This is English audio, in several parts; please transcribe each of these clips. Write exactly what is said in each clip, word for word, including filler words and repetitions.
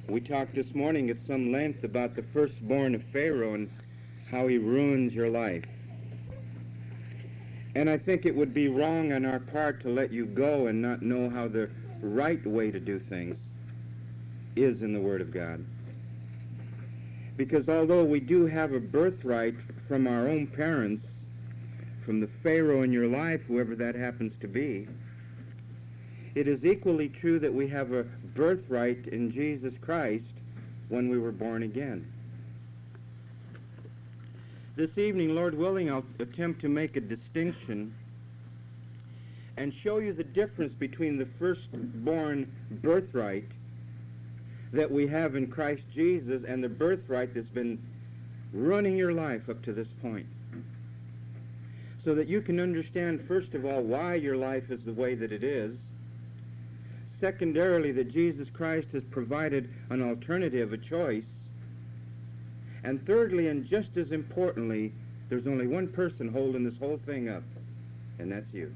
We talked this morning at some length about the firstborn of Pharaoh and how he ruins your life. And I think it would be wrong on our part to let you go and not know how the right way to do things is in the Word of God. Because although we do have a birthright from our own parents, from the Pharaoh in your life, whoever that happens to be, it is equally true that we have a birthright in Jesus Christ when we were born again. This evening, Lord willing, I'll attempt to make a distinction and show you the difference between the firstborn birthright that we have in Christ Jesus and the birthright that's been running your life up to this point. So that you can understand, first of all, why your life is the way that it is. Secondarily, that Jesus Christ has provided an alternative, a choice. And thirdly, and just as importantly, there's only one person holding this whole thing up, and that's you.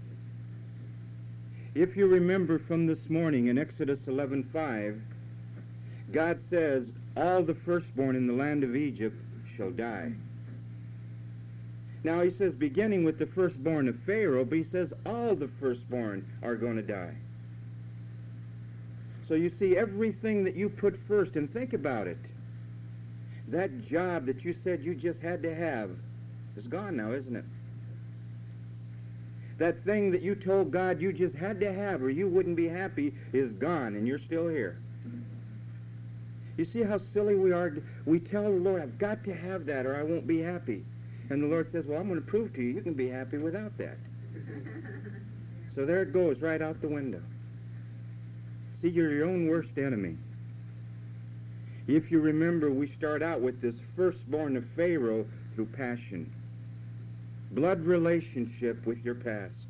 If you remember from this morning in Exodus eleven five, God says, all the firstborn in the land of Egypt shall die. Now he says, beginning with the firstborn of Pharaoh, but he says all the firstborn are going to die. So you see, everything that you put first, and think about it, that job that you said you just had to have is gone now, isn't it? That thing that you told God you just had to have or you wouldn't be happy is gone, and you're still here. You see how silly we are? We tell the Lord, I've got to have that or I won't be happy. And the Lord says, well, I'm going to prove to you, you can be happy without that. So there it goes, right out the window. See, you're your own worst enemy. If you remember, we start out with this firstborn of Pharaoh through passion. Blood relationship with your past.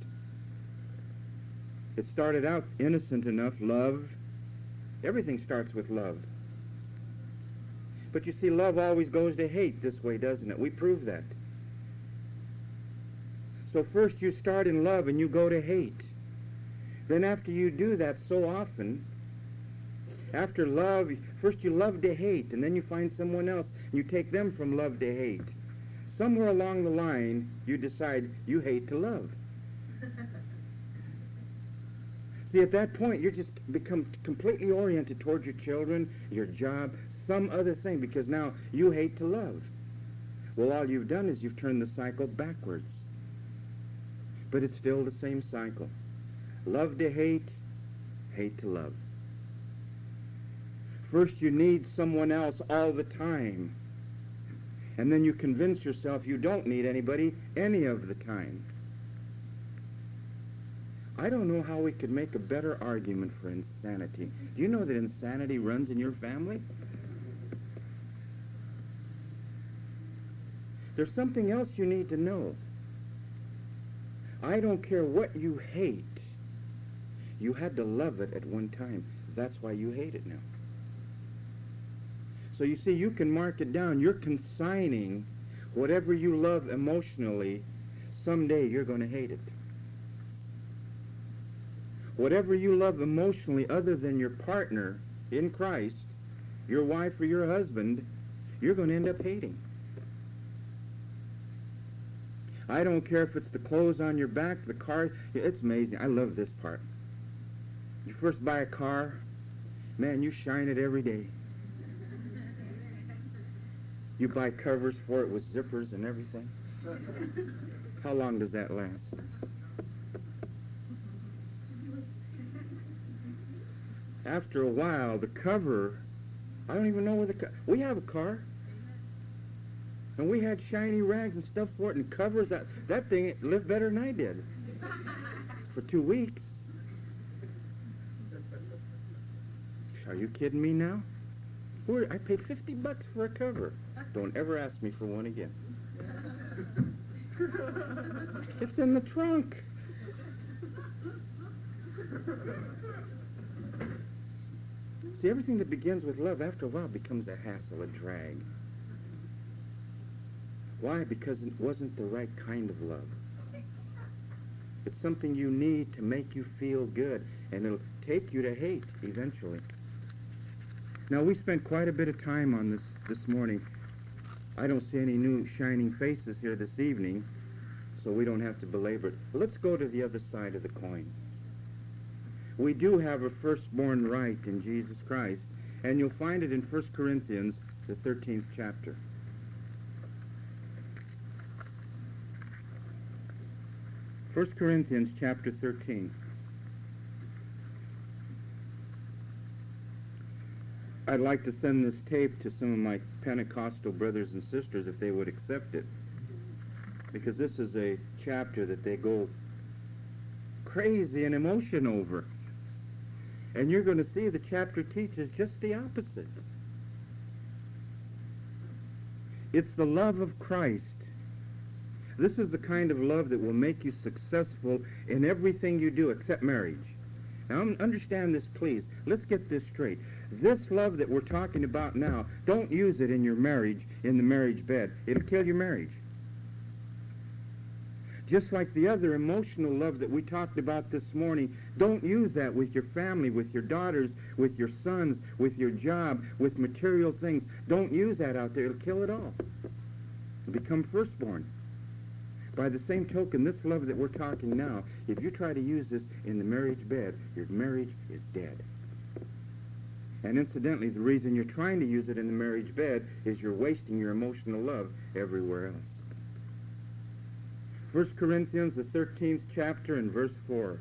It started out innocent enough, love. Everything starts with love. But you see, love always goes to hate this way, doesn't it? We prove that. So first you start in love and you go to hate. Then after you do that so often, after love, first you love to hate, and then you find someone else, and you take them from love to hate. Somewhere along the line, you decide you hate to love. See, at that point, you just become completely oriented towards your children, your job, some other thing, because now you hate to love. Well, all you've done is you've turned the cycle backwards. But it's still the same cycle. Love to hate, hate to love. First you need someone else all the time. And then you convince yourself you don't need anybody any of the time. I don't know how we could make a better argument for insanity. Do you know that insanity runs in your family? There's something else you need to know. I don't care what you hate. You had to love it at one time. That's why you hate it now. So you see, you can mark it down. You're consigning whatever you love emotionally, someday you're going to hate it. Whatever you love emotionally other than your partner in Christ, your wife or your husband, you're going to end up hating. I don't care if it's the clothes on your back, the car. It's amazing. I love this part. You first buy a car, man, you shine it every day. You buy covers for it with zippers and everything. How long does that last? After a while, the cover, I don't even know where the car, we have a car. And we had shiny rags and stuff for it and covers. That, that thing lived better than I did for two weeks. Are you kidding me now? Where, I paid fifty bucks for a cover. Don't ever ask me for one again. It's in the trunk. See, everything that begins with love, after a while, becomes a hassle, a drag. Why? Because it wasn't the right kind of love. It's something you need to make you feel good, and it'll take you to hate eventually. Now, we spent quite a bit of time on this this morning. I don't see any new shining faces here this evening, so we don't have to belabor it. But let's go to the other side of the coin. We do have a firstborn right in Jesus Christ, and you'll find it in First Corinthians, the thirteenth chapter. First Corinthians chapter thirteen. I'd like to send this tape to some of my Pentecostal brothers and sisters if they would accept it, because this is a chapter that they go crazy in emotion over. And you're going to see the chapter teaches just the opposite. It's the love of Christ. This is the kind of love that will make you successful in everything you do except marriage. Now, understand this, please. Let's get this straight. This love that we're talking about now, don't use it in your marriage, in the marriage bed. It'll kill your marriage. Just like the other emotional love that we talked about this morning, don't use that with your family, with your daughters, with your sons, with your job, with material things. Don't use that out there. It'll kill it all. It'll become firstborn. By the same token, this love that we're talking now, if you try to use this in the marriage bed, your marriage is dead. And incidentally, the reason you're trying to use it in the marriage bed is you're wasting your emotional love everywhere else. First Corinthians, the thirteenth chapter, and verse four.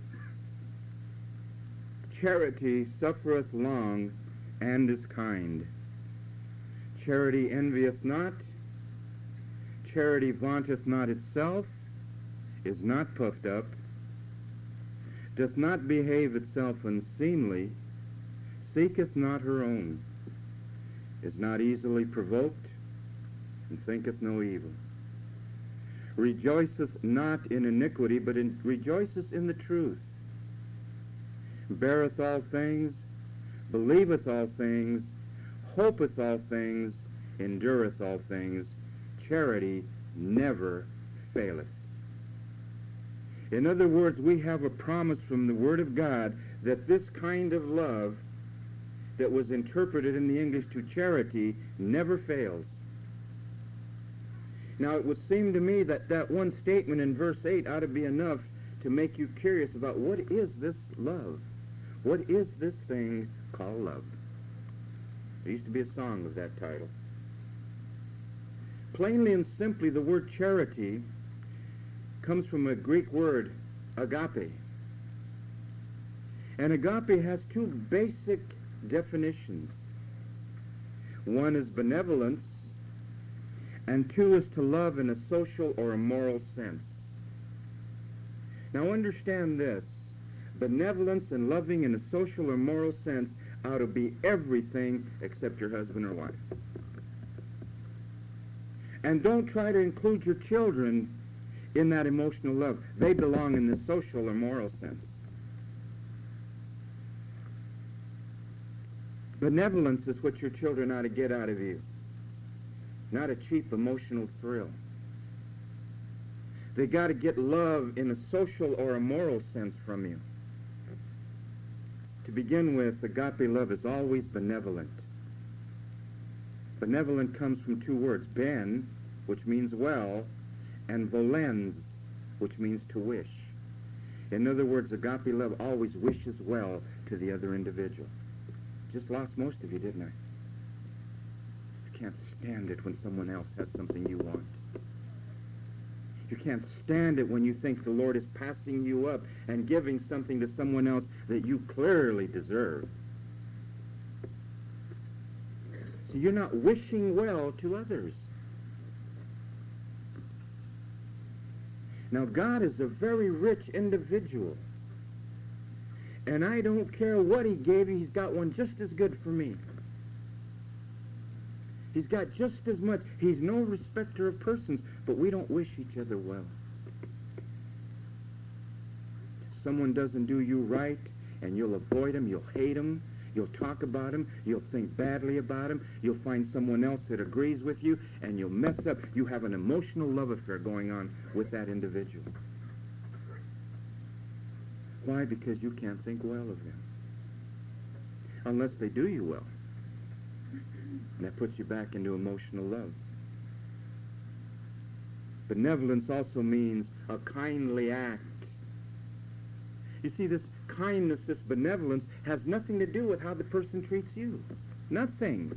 Charity suffereth long, and is kind. Charity envieth not. Charity vaunteth not itself, is not puffed up, doth not behave itself unseemly, seeketh not her own, is not easily provoked, and thinketh no evil. Rejoiceth not in iniquity, but in, rejoiceth in the truth. Beareth all things, believeth all things, hopeth all things, endureth all things. Charity never faileth. In other words, we have a promise from the Word of God that this kind of love that was interpreted in the English to charity never fails. Now, it would seem to me that that one statement in verse eight ought to be enough to make you curious about what is this love? What is this thing called love? There used to be a song of that title. Plainly and simply, the word charity comes from a Greek word, agape. And agape has two basic definitions. One is benevolence, and two is to love in a social or a moral sense. Now understand this. Benevolence and loving in a social or moral sense ought to be everything except your husband or wife. And don't try to include your children in that emotional love. They belong in the social or moral sense. Benevolence is what your children ought to get out of you, not a cheap emotional thrill. They got to get love in a social or a moral sense from you. To begin with, agape love is always benevolent. Benevolent comes from two words, ben, which means well, and volens, which means to wish. In other words, agape love always wishes well to the other individual. Just lost most of you, didn't I? You can't stand it when someone else has something you want. You can't stand it when you think the Lord is passing you up and giving something to someone else that you clearly deserve. So you're not wishing well to others. Now, God is a very rich individual. And I don't care what he gave you, he's got one just as good for me. He's got just as much. He's no respecter of persons, but we don't wish each other well. Someone doesn't do you right, and you'll avoid him, you'll hate him, you'll talk about him, you'll think badly about him, you'll find someone else that agrees with you, and you'll mess up. You have an emotional love affair going on with that individual. Why? Because you can't think well of them. Unless they do you well. And that puts you back into emotional love. Benevolence also means a kindly act. You see, this kindness, this benevolence, has nothing to do with how the person treats you. Nothing.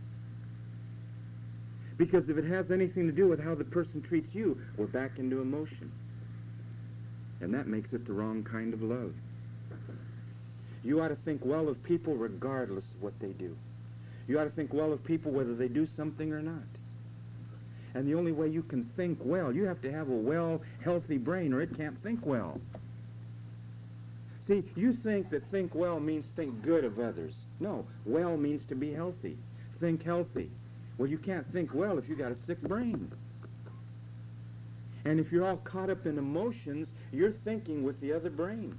Because if it has anything to do with how the person treats you, we're back into emotion. And that makes it the wrong kind of love. You ought to think well of people regardless of what they do. You ought to think well of people whether they do something or not. And the only way you can think well, you have to have a well, healthy brain or it can't think well. See, you think that think well means think good of others. No, well means to be healthy. Think healthy. Well, you can't think well if you got a sick brain. And if you're all caught up in emotions, you're thinking with the other brain.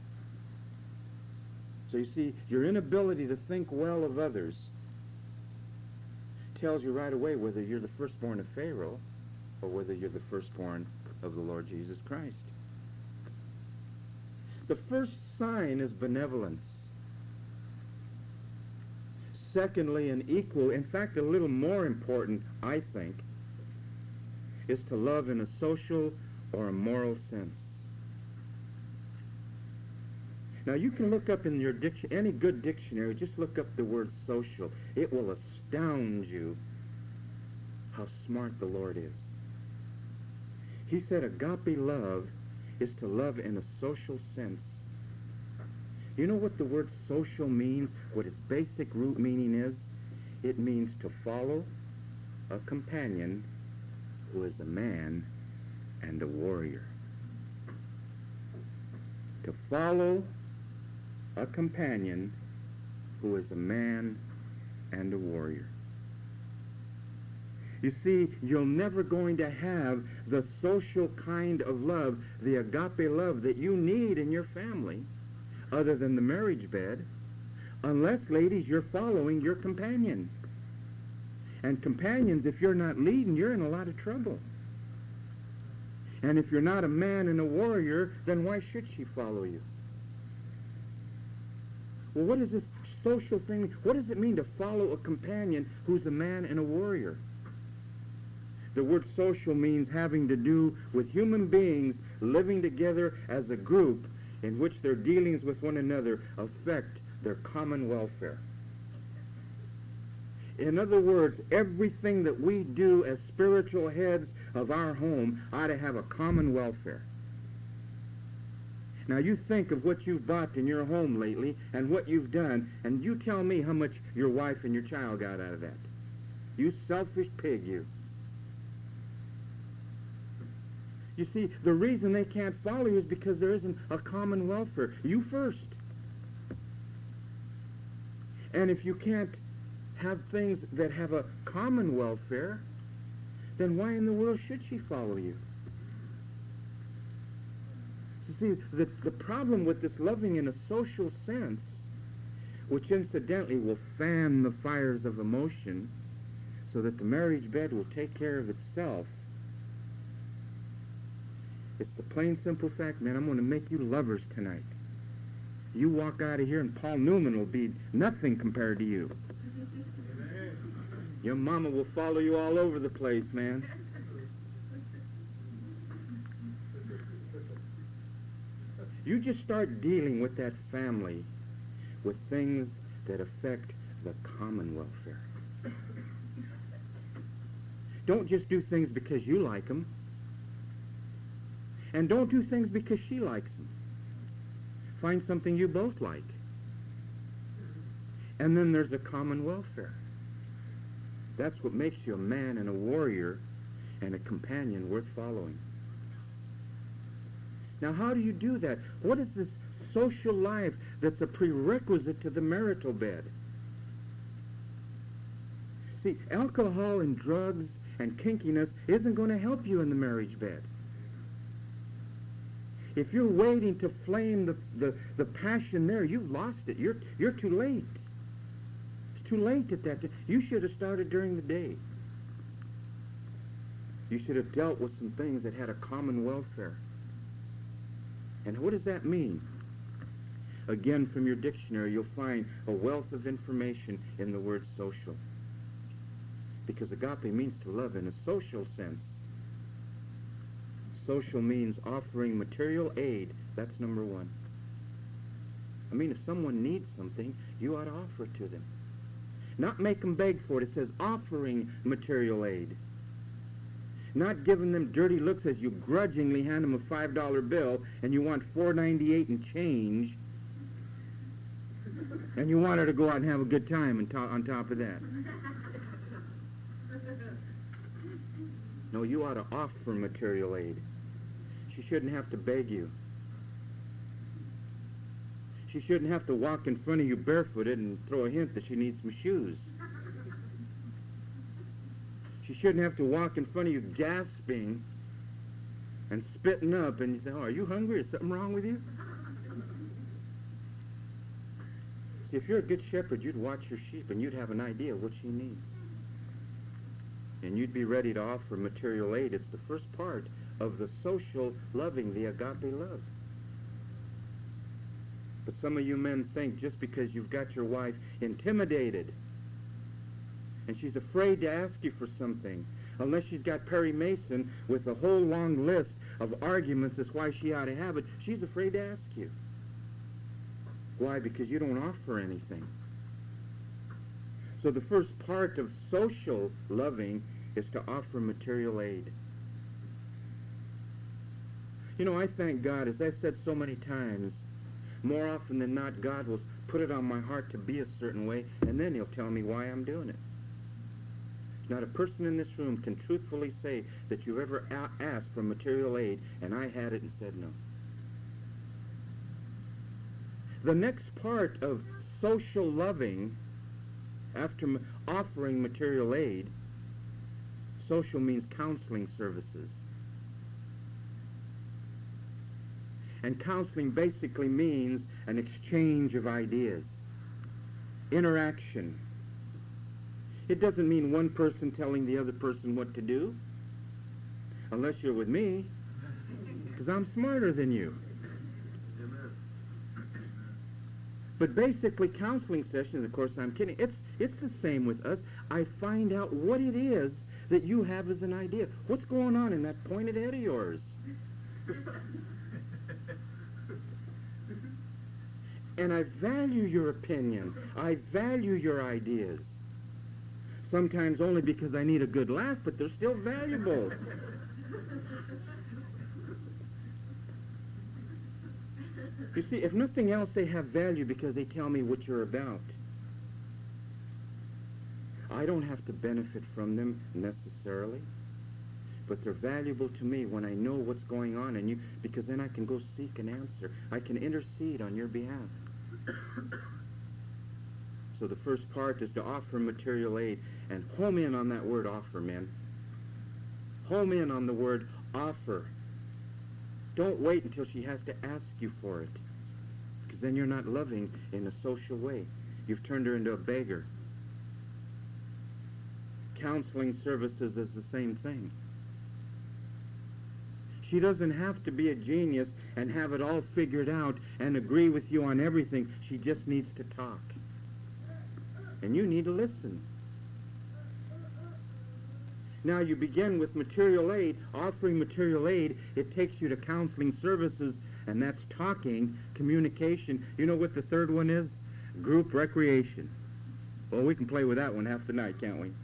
So you see, your inability to think well of others tells you right away whether you're the firstborn of Pharaoh or whether you're the firstborn of the Lord Jesus Christ. The first sign is benevolence. Secondly, and equal, in fact, a little more important, I think, is to love in a social or a moral sense. Now, you can look up in your diction, any good dictionary, just look up the word social. It will astound you how smart the Lord is. He said agape love is to love in a social sense. You know what the word social means? What its basic root meaning is? It means to follow a companion who is a man and a warrior. To follow a companion who is a man and a warrior. You see, you're never going to have the social kind of love, the agape love that you need in your family, other than the marriage bed, unless, ladies, you're following your companion. And companions, if you're not leading, you're in a lot of trouble. And if you're not a man and a warrior, then why should she follow you? Well, what is this social thing? What does it mean to follow a companion who's a man and a warrior? The word social means having to do with human beings living together as a group in which their dealings with one another affect their common welfare. In other words, everything that we do as spiritual heads of our home ought to have a common welfare. Now you think of what you've bought in your home lately and what you've done, and you tell me how much your wife and your child got out of that. You selfish pig, you. You see, the reason they can't follow you is because there isn't a common welfare. You first. And if you can't have things that have a common welfare, then why in the world should she follow you? So see, the, the problem with this loving in a social sense, which incidentally will fan the fires of emotion so that the marriage bed will take care of itself, it's the plain simple fact, man, I'm going to make you lovers tonight. You walk out of here and Paul Newman will be nothing compared to you. Amen. Your mama will follow you all over the place, man. You just start dealing with that family with things that affect the common welfare. Don't just do things because you like them. And don't do things because she likes them. Find something you both like. And then there's a common welfare. That's what makes you a man and a warrior and a companion worth following. Now, how do you do that? What is this social life that's a prerequisite to the marital bed? See, alcohol and drugs and kinkiness isn't going to help you in the marriage bed. If you're waiting to flame the, the, the passion there, you've lost it. You're, you're too late. It's too late at that time. You should have started during the day. You should have dealt with some things that had a common welfare. And what does that mean? Again, from your dictionary, you'll find a wealth of information in the word social. Because agape means to love in a social sense. Social means offering material aid. That's number one. I mean, if someone needs something, you ought to offer it to them. Not make them beg for it. It says offering material aid. Not giving them dirty looks as you grudgingly hand them a five dollar bill and you want four ninety-eight in change, and you want her to go out and have a good time and to- on top of that. No, you ought to offer material aid. She shouldn't have to beg you. She shouldn't have to walk in front of you barefooted and throw a hint that she needs some shoes. She shouldn't have to walk in front of you gasping and spitting up and you say, oh, are you hungry? Is something wrong with you? See, if you're a good shepherd, you'd watch your sheep and you'd have an idea what she needs. And you'd be ready to offer material aid. It's the first part of the social loving, the agape love. But some of you men think just because you've got your wife intimidated and she's afraid to ask you for something, unless she's got Perry Mason with a whole long list of arguments as why she ought to have it, she's afraid to ask you. Why? Because you don't offer anything. So the first part of social loving is to offer material aid. You know, I thank God, as I've said so many times, more often than not, God will put it on my heart to be a certain way, and then he'll tell me why I'm doing it. Not a person in this room can truthfully say that you've ever a- asked for material aid, and I had it and said no. The next part of social loving, after m- offering material aid, social means counseling services. And counseling basically means an exchange of ideas, interaction. It doesn't mean one person telling the other person what to do, unless you're with me, because I'm smarter than you. But basically, counseling sessions, of course, I'm kidding, it's, it's the same with us. I find out what it is that you have as an idea. What's going on in that pointed head of yours? And I value your opinion. I value your ideas. Sometimes only because I need a good laugh, but they're still valuable. You see, if nothing else, they have value because they tell me what you're about. I don't have to benefit from them necessarily, but they're valuable to me when I know what's going on in you, because then I can go seek an answer. I can intercede on your behalf. So the first part is to offer material aid, and home in on that word offer, men. Home in on the word offer. Don't wait until she has to ask you for it, because then you're not loving in a social way. You've turned her into a beggar. Counseling services is the same thing. She doesn't have to be a genius and have it all figured out and agree with you on everything. She just needs to talk. And you need to listen. Now you begin with material aid, offering material aid. It takes you to counseling services, and that's talking, communication. You know what the third one is? Group recreation. Well, we can play with that one half the night, can't we?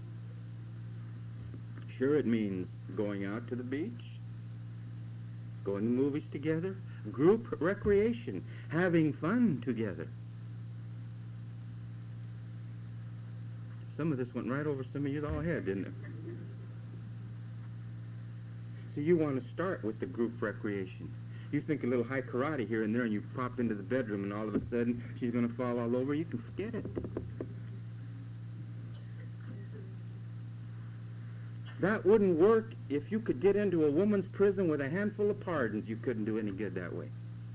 Sure, it means going out to the beach, going to movies together, group recreation, having fun together. Some of this went right over some of you all head, didn't it? So you want to start with the group recreation. You think a little high karate here and there, and you pop into the bedroom, and all of a sudden she's going to fall all over. You can forget it. That wouldn't work if you could get into a woman's prison with a handful of pardons. You couldn't do any good that way.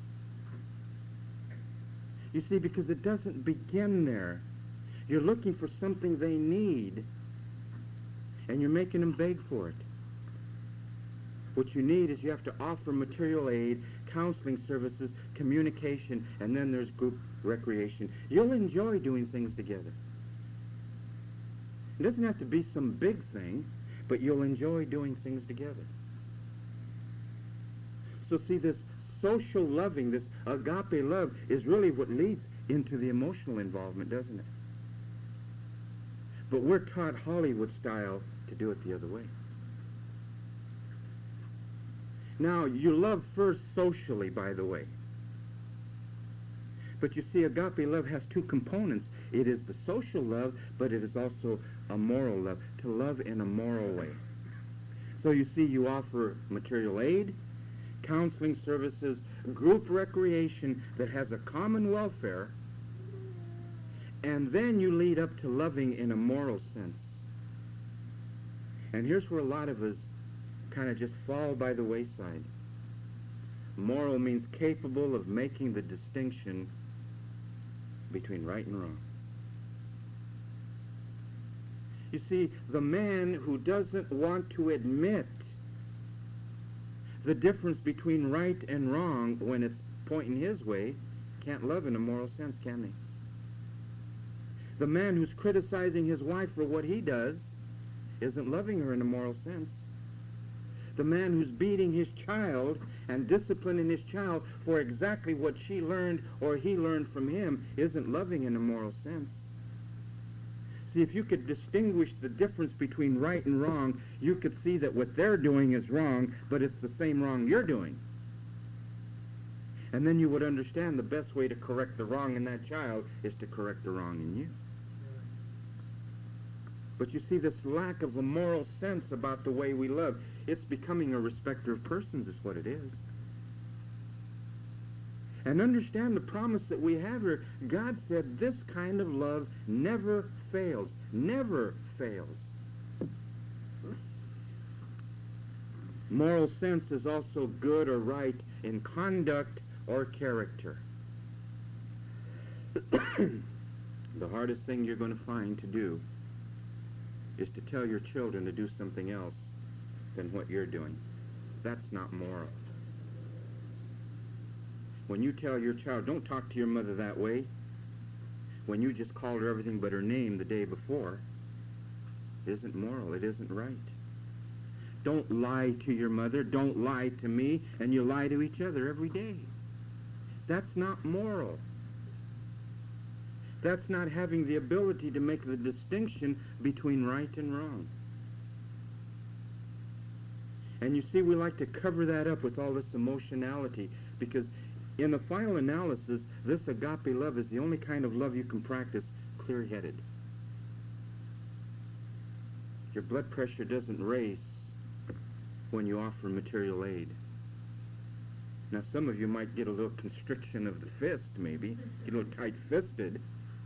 You see, because it doesn't begin there. You're looking for something they need, and you're making them beg for it. What you need is you have to offer material aid, counseling services, communication, and then there's group recreation. You'll enjoy doing things together. It doesn't have to be some big thing, but you'll enjoy doing things together. So see, this social loving, this agape love, is really what leads into the emotional involvement, doesn't it? But we're taught Hollywood style to do it the other way. Now, you love first socially, by the way. But you see, agape love has two components. It is the social love, but it is also a moral love, to love in a moral way. So you see, you offer material aid, counseling services, group recreation that has a common welfare, and then you lead up to loving in a moral sense. And here's where a lot of us kind of just fall by the wayside. Moral means capable of making the distinction between right and wrong. You see, the man who doesn't want to admit the difference between right and wrong when it's pointing his way can't love in a moral sense, can they? The man who's criticizing his wife for what he does isn't loving her in a moral sense. The man who's beating his child and disciplining his child for exactly what she learned or he learned from him isn't loving in a moral sense. See, if you could distinguish the difference between right and wrong, you could see that what they're doing is wrong, but it's the same wrong you're doing. And then you would understand the best way to correct the wrong in that child is to correct the wrong in you. But you see, this lack of a moral sense about the way we love, it's becoming a respecter of persons is what it is. And understand the promise that we have here. God said this kind of love never fails. Never fails. Moral sense is also good or right in conduct or character. The hardest thing you're going to find to do is to tell your children to do something else than what you're doing. That's not moral. When you tell your child, don't talk to your mother that way, when you just called her everything but her name the day before, it isn't moral, it isn't right. Don't lie to your mother, don't lie to me, and you lie to each other every day. That's not moral. That's not having the ability to make the distinction between right and wrong. And you see, we like to cover that up with all this emotionality, because in the final analysis, this agape love is the only kind of love you can practice clear-headed. Your blood pressure doesn't race when you offer material aid. Now, some of you might get a little constriction of the fist, maybe, get a little tight-fisted.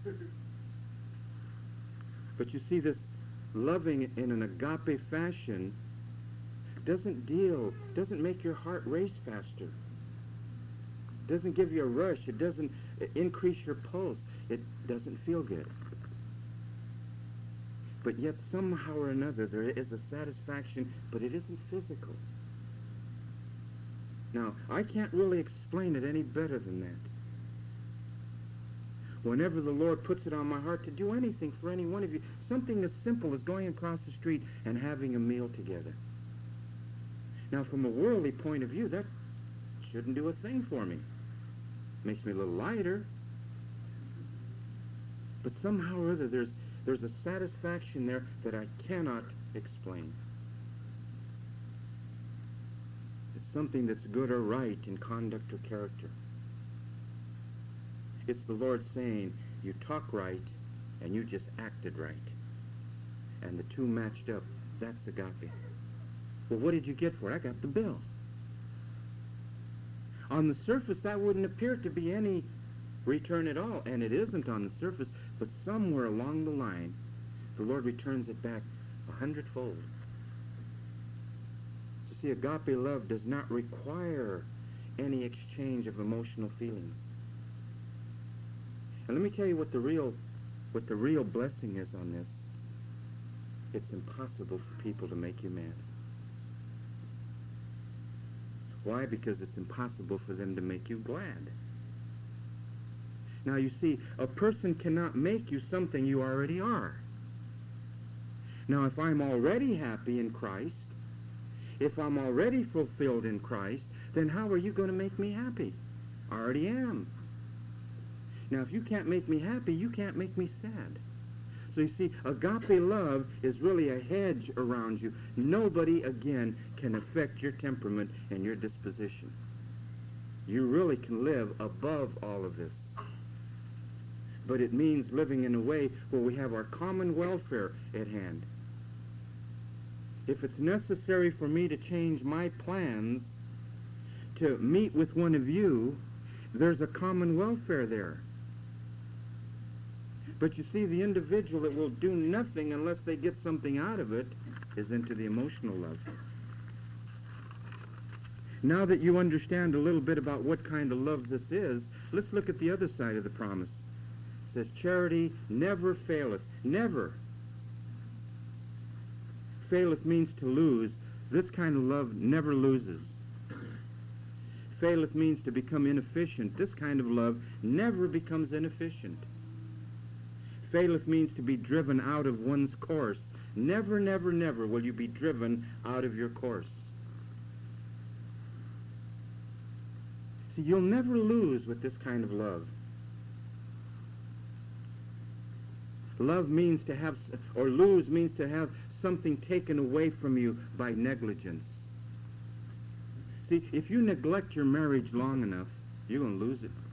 But you see, this loving in an agape fashion doesn't deal, doesn't make your heart race faster. Doesn't give you a rush. It doesn't increase your pulse. It doesn't feel good. But yet somehow or another there is a satisfaction, but it isn't physical. Now, I can't really explain it any better than that. Whenever the Lord puts it on my heart to do anything for any one of you, something as simple as going across the street and having a meal together. Now, from a worldly point of view, that shouldn't do a thing for me. Makes me a little lighter. But somehow or other, there's, there's a satisfaction there that I cannot explain. It's something that's good or right in conduct or character. It's the Lord saying, you talk right, and you just acted right. And the two matched up. That's agape. Well, what did you get for it? I got the bill. On the surface, that wouldn't appear to be any return at all, and it isn't on the surface, but somewhere along the line, the Lord returns it back a hundredfold. You see, agape love does not require any exchange of emotional feelings. And let me tell you what the real, what the real blessing is on this. It's impossible for people to make you mad. Why? Because it's impossible for them to make you glad. Now you see, a person cannot make you something you already are. Now, if I'm already happy in Christ, if I'm already fulfilled in Christ, then how are you going to make me happy? I already am. Now, if you can't make me happy, you can't make me sad. So you see, agape love is really a hedge around you. Nobody, again, can affect your temperament and your disposition. You really can live above all of this. But it means living in a way where we have our common welfare at hand. If it's necessary for me to change my plans to meet with one of you, there's a common welfare there. But you see, the individual that will do nothing unless they get something out of it is into the emotional love. Now that you understand a little bit about what kind of love this is, let's look at the other side of the promise. It says, charity never faileth. Never. Faileth means to lose. This kind of love never loses. Faileth means to become inefficient. This kind of love never becomes inefficient. Faileth means to be driven out of one's course. Never, never, never will you be driven out of your course. See, you'll never lose with this kind of love. Love means to have, or lose means to have something taken away from you by negligence. See, if you neglect your marriage long enough, you're going to lose it.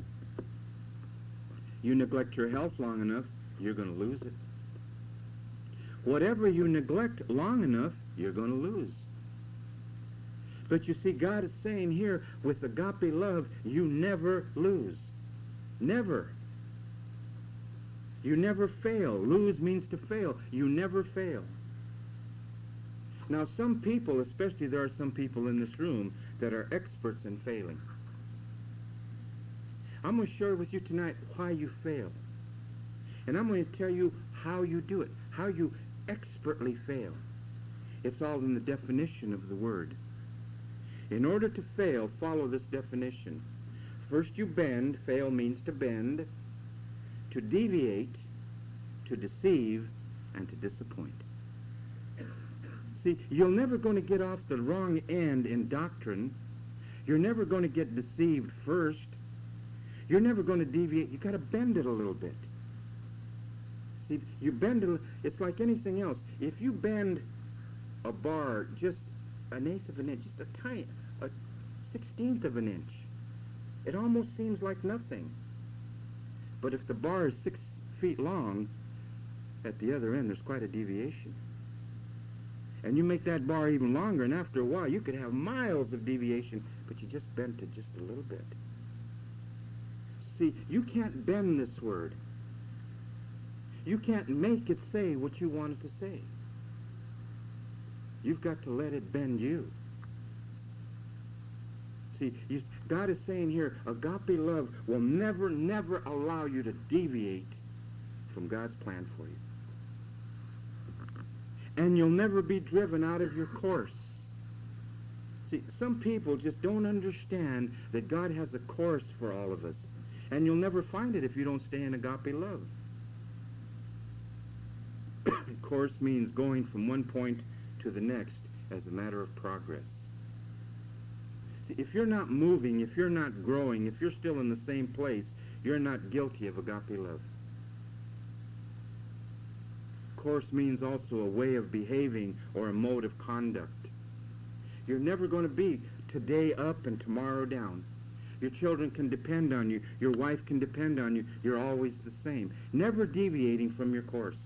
You neglect your health long enough, you're going to lose it. Whatever you neglect long enough, you're going to lose. But you see, God is saying here, with agape love, you never lose. Never. You never fail. Lose means to fail. You never fail. Now, some people, especially there are some people in this room, that are experts in failing. I'm going to share with you tonight why you fail. And I'm going to tell you how you do it, how you expertly fail. It's all in the definition of the word. In order to fail, follow this definition. First you bend. Fail means to bend, to deviate, to deceive, and to disappoint. See, you're never going to get off the wrong end in doctrine. You're never going to get deceived first. You're never going to deviate. You've got to bend it a little bit. See, you bend it, it's like anything else. If you bend a bar just an eighth of an inch, just a tiny, a sixteenth of an inch, it almost seems like nothing. But if the bar is six feet long, at the other end there's quite a deviation. And you make that bar even longer, and after a while you could have miles of deviation, but you just bent it just a little bit. See, you can't bend this word. You can't make it say what you want it to say. You've got to let it bend you. See, you, God is saying here, agape love will never, never allow you to deviate from God's plan for you. And you'll never be driven out of your course. See, some people just don't understand that God has a course for all of us. And you'll never find it if you don't stay in agape love. Course means going from one point to the next as a matter of progress. See, if you're not moving, if you're not growing, if you're still in the same place, you're not guilty of agape love. Course means also a way of behaving or a mode of conduct. You're never going to be today up and tomorrow down. Your children can depend on you. Your wife can depend on you. You're always the same. Never deviating from your course.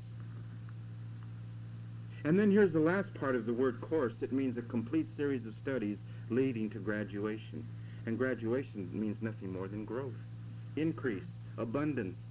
And then here's the last part of the word course. It means a complete series of studies leading to graduation. And graduation means nothing more than growth, increase, abundance.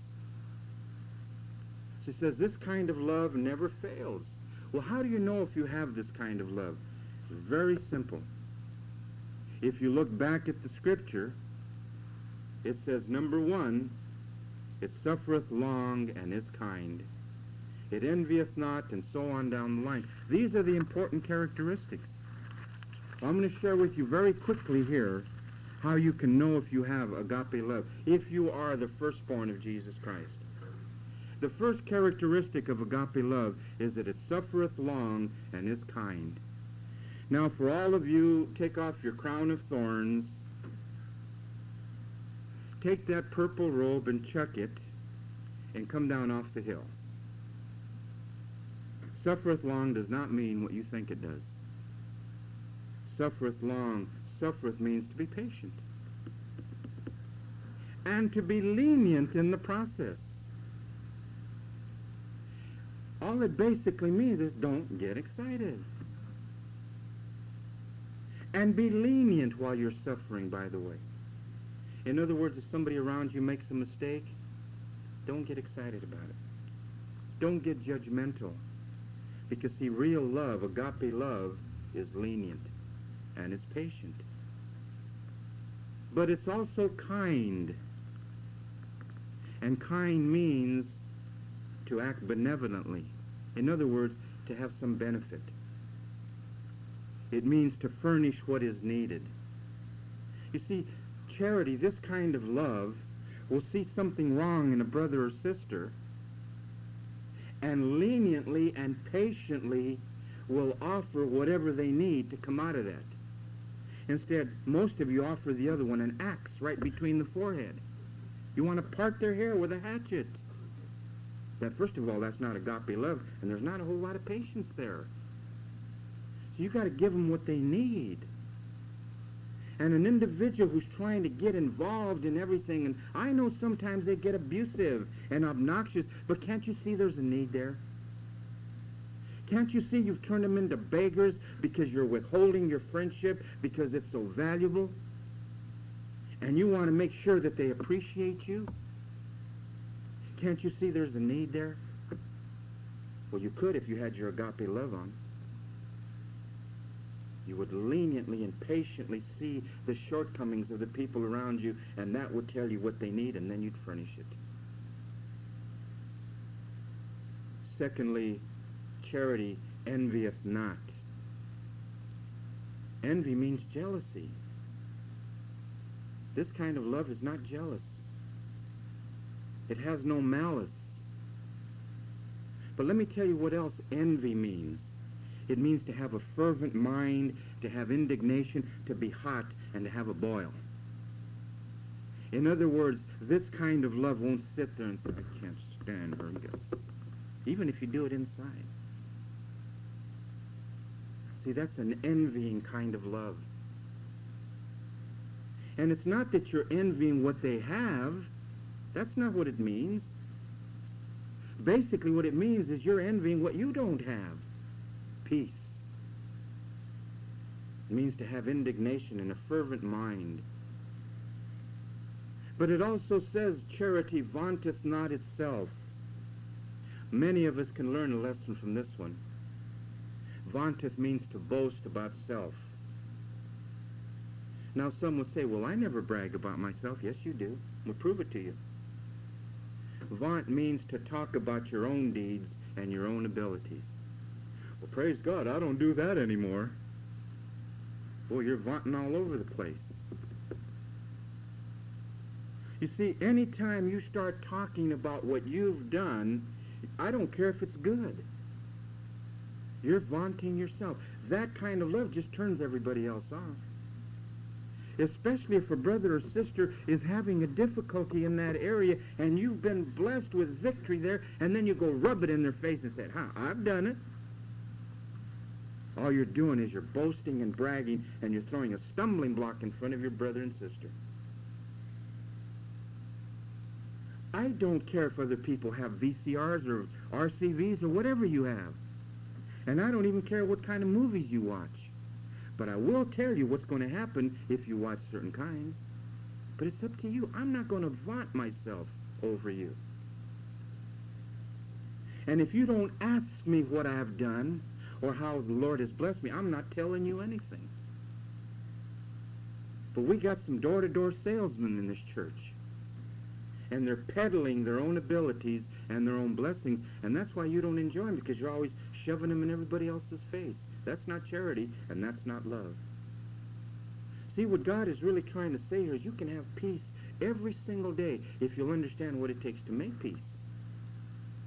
She says this kind of love never fails. Well, how do you know if you have this kind of love? Very simple. If you look back at the scripture, it says, number one, it suffereth long and is kind. It envieth not, and so on down the line. These are the important characteristics. I'm going to share with you very quickly here how you can know if you have agape love, if you are the firstborn of Jesus Christ. The first characteristic of agape love is that it suffereth long and is kind. Now, for all of you, take off your crown of thorns, take that purple robe and chuck it, and come down off the hill. Suffereth long does not mean what you think it does. Suffereth long, suffereth means to be patient. And to be lenient in the process. All it basically means is don't get excited. And be lenient while you're suffering, by the way. In other words, if somebody around you makes a mistake, don't get excited about it. Don't get judgmental. Because, see, real love, agape love, is lenient and is patient. But it's also kind. And kind means to act benevolently. In other words, to have some benefit. It means to furnish what is needed. You see, charity, this kind of love, will see something wrong in a brother or sister, and leniently and patiently will offer whatever they need to come out of that. Instead, most of you offer the other one an axe right between the forehead. You want to part their hair with a hatchet. That, first of all, that's not agape love, and there's not a whole lot of patience there. So you got to give them what they need. And an individual who's trying to get involved in everything, and I know sometimes they get abusive and obnoxious, but can't you see there's a need there? Can't you see you've turned them into beggars because you're withholding your friendship because it's so valuable? And you want to make sure that they appreciate you? Can't you see there's a need there? Well, you could if you had your agape love on. You would leniently and patiently see the shortcomings of the people around you, and that would tell you what they need, and then you'd furnish it. Secondly, charity envieth not. Envy means jealousy. This kind of love is not jealous. It has no malice. But let me tell you what else envy means. It means to have a fervent mind, to have indignation, to be hot, and to have a boil. In other words, this kind of love won't sit there and say, I can't stand her guts, even if you do it inside. See, that's an envying kind of love. And it's not that you're envying what they have. That's not what it means. Basically, what it means is you're envying what you don't have. Peace. It means to have indignation and a fervent mind. But it also says charity vaunteth not itself. Many of us can learn a lesson from this one. Vaunteth means to boast about self. Now some would say, well, I never brag about myself. Yes, you do. We'll prove it to you. Vaunt means to talk about your own deeds and your own abilities. Well, praise God, I don't do that anymore. Boy, you're vaunting all over the place. You see, anytime you start talking about what you've done, I don't care if it's good. You're vaunting yourself. That kind of love just turns everybody else off. Especially if a brother or sister is having a difficulty in that area and you've been blessed with victory there, and then you go rub it in their face and say, huh, I've done it. All you're doing is you're boasting and bragging, and you're throwing a stumbling block in front of your brother and sister. I don't care if other people have V C Rs or R C Vs or whatever you have. And I don't even care what kind of movies you watch. But I will tell you what's going to happen if you watch certain kinds. But it's up to you. I'm not going to vaunt myself over you. And if you don't ask me what I've done or how the Lord has blessed me, I'm not telling you anything. But we got some door-to-door salesmen in this church. And they're peddling their own abilities and their own blessings. And that's why you don't enjoy them, because you're always shoving them in everybody else's face. That's not charity, and that's not love. See, what God is really trying to say here is you can have peace every single day if you'll understand what it takes to make peace.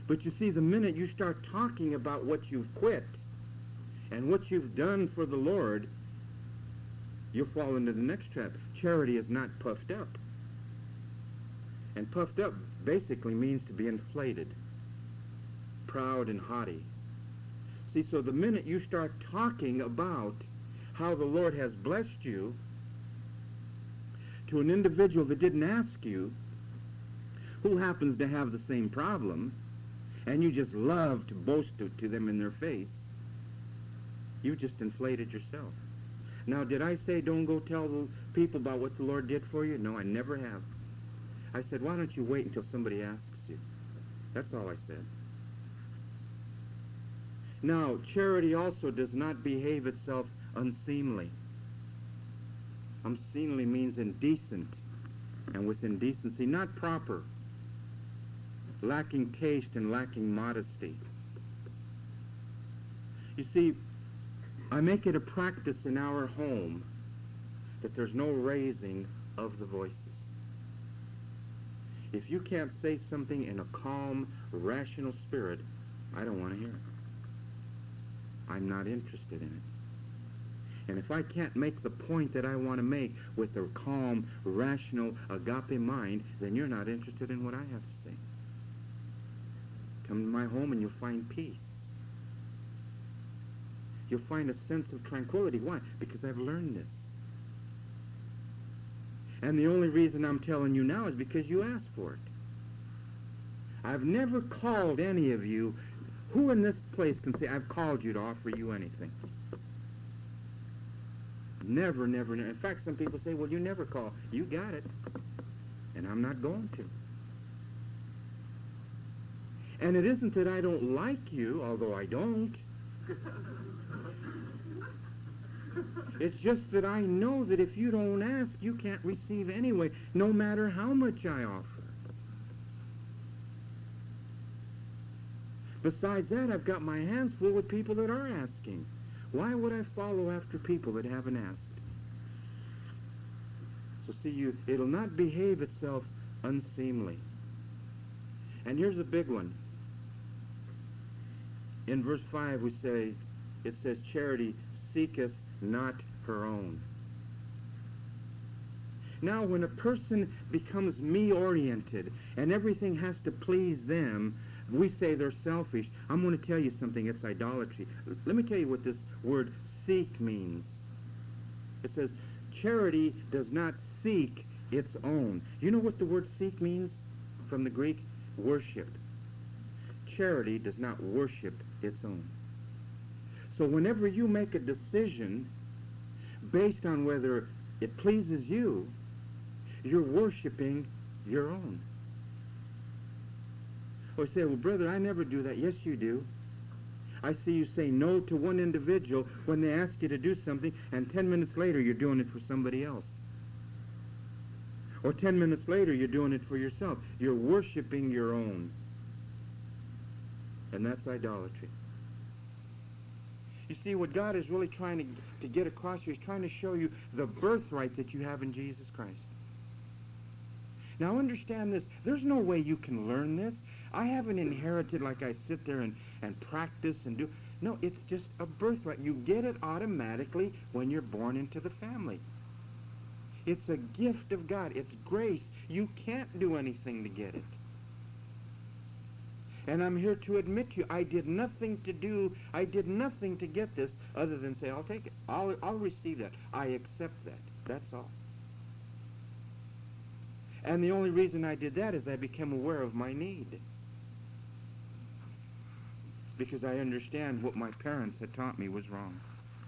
But you see, the minute you start talking about what you've quit and what you've done for the Lord, you'll fall into the next trap. Charity is not puffed up. And puffed up basically means to be inflated, proud and haughty. See, so the minute you start talking about how the Lord has blessed you to an individual that didn't ask you, who happens to have the same problem, and you just love to boast to, to them in their face, you've just inflated yourself. Now, did I say don't go tell the people about what the Lord did for you? No, I never have. I said, why don't you wait until somebody asks you? That's all I said. Now, charity also does not behave itself unseemly. Unseemly means indecent, and with indecency, not proper, lacking taste and lacking modesty. You see, I make it a practice in our home that there's no raising of the voices. If you can't say something in a calm, rational spirit, I don't want to hear it. I'm not interested in it. And if I can't make the point that I want to make with a calm, rational, agape mind, then you're not interested in what I have to say. Come to my home and you'll find peace. You'll find a sense of tranquility. Why? Because I've learned this. And the only reason I'm telling you now is because you asked for it. I've never called any of you. Who in this place can say, I've called you to offer you anything? Never, never, never. In fact, some people say, well, you never call. You got it. And I'm not going to. And it isn't that I don't like you, although I don't. It's just that I know that if you don't ask, you can't receive anyway, no matter how much I offer. Besides that, I've got my hands full with people that are asking. Why would I follow after people that haven't asked? So see, you, it'll not behave itself unseemly. And here's a big one. In verse five we say, it says, charity seeketh not her own. Now, when a person becomes me-oriented and everything has to please them, we say they're selfish. I'm going to tell you something. It's idolatry. Let me tell you what this word seek means. It says, charity does not seek its own. You know what the word seek means from the Greek? Worship. Charity does not worship its own. So whenever you make a decision based on whether it pleases you, you're worshiping your own. Or say, well, brother, I never do that. Yes, you do. I see you say no to one individual when they ask you to do something, and ten minutes later you're doing it for somebody else. Or ten minutes later you're doing it for yourself. You're worshiping your own. And that's idolatry. You see, what God is really trying to, to get across here is trying to show you the birthright that you have in Jesus Christ. Now understand this. There's no way you can learn this. I haven't inherited like I sit there and, and practice and do. No, it's just a birthright. You get it automatically when you're born into the family. It's a gift of God. It's grace. You can't do anything to get it. And I'm here to admit to you, I did nothing to do, I did nothing to get this other than say, I'll take it. I'll, I'll receive that. I accept that. That's all. And the only reason I did that is I became aware of my need. Because I understand what my parents had taught me was wrong.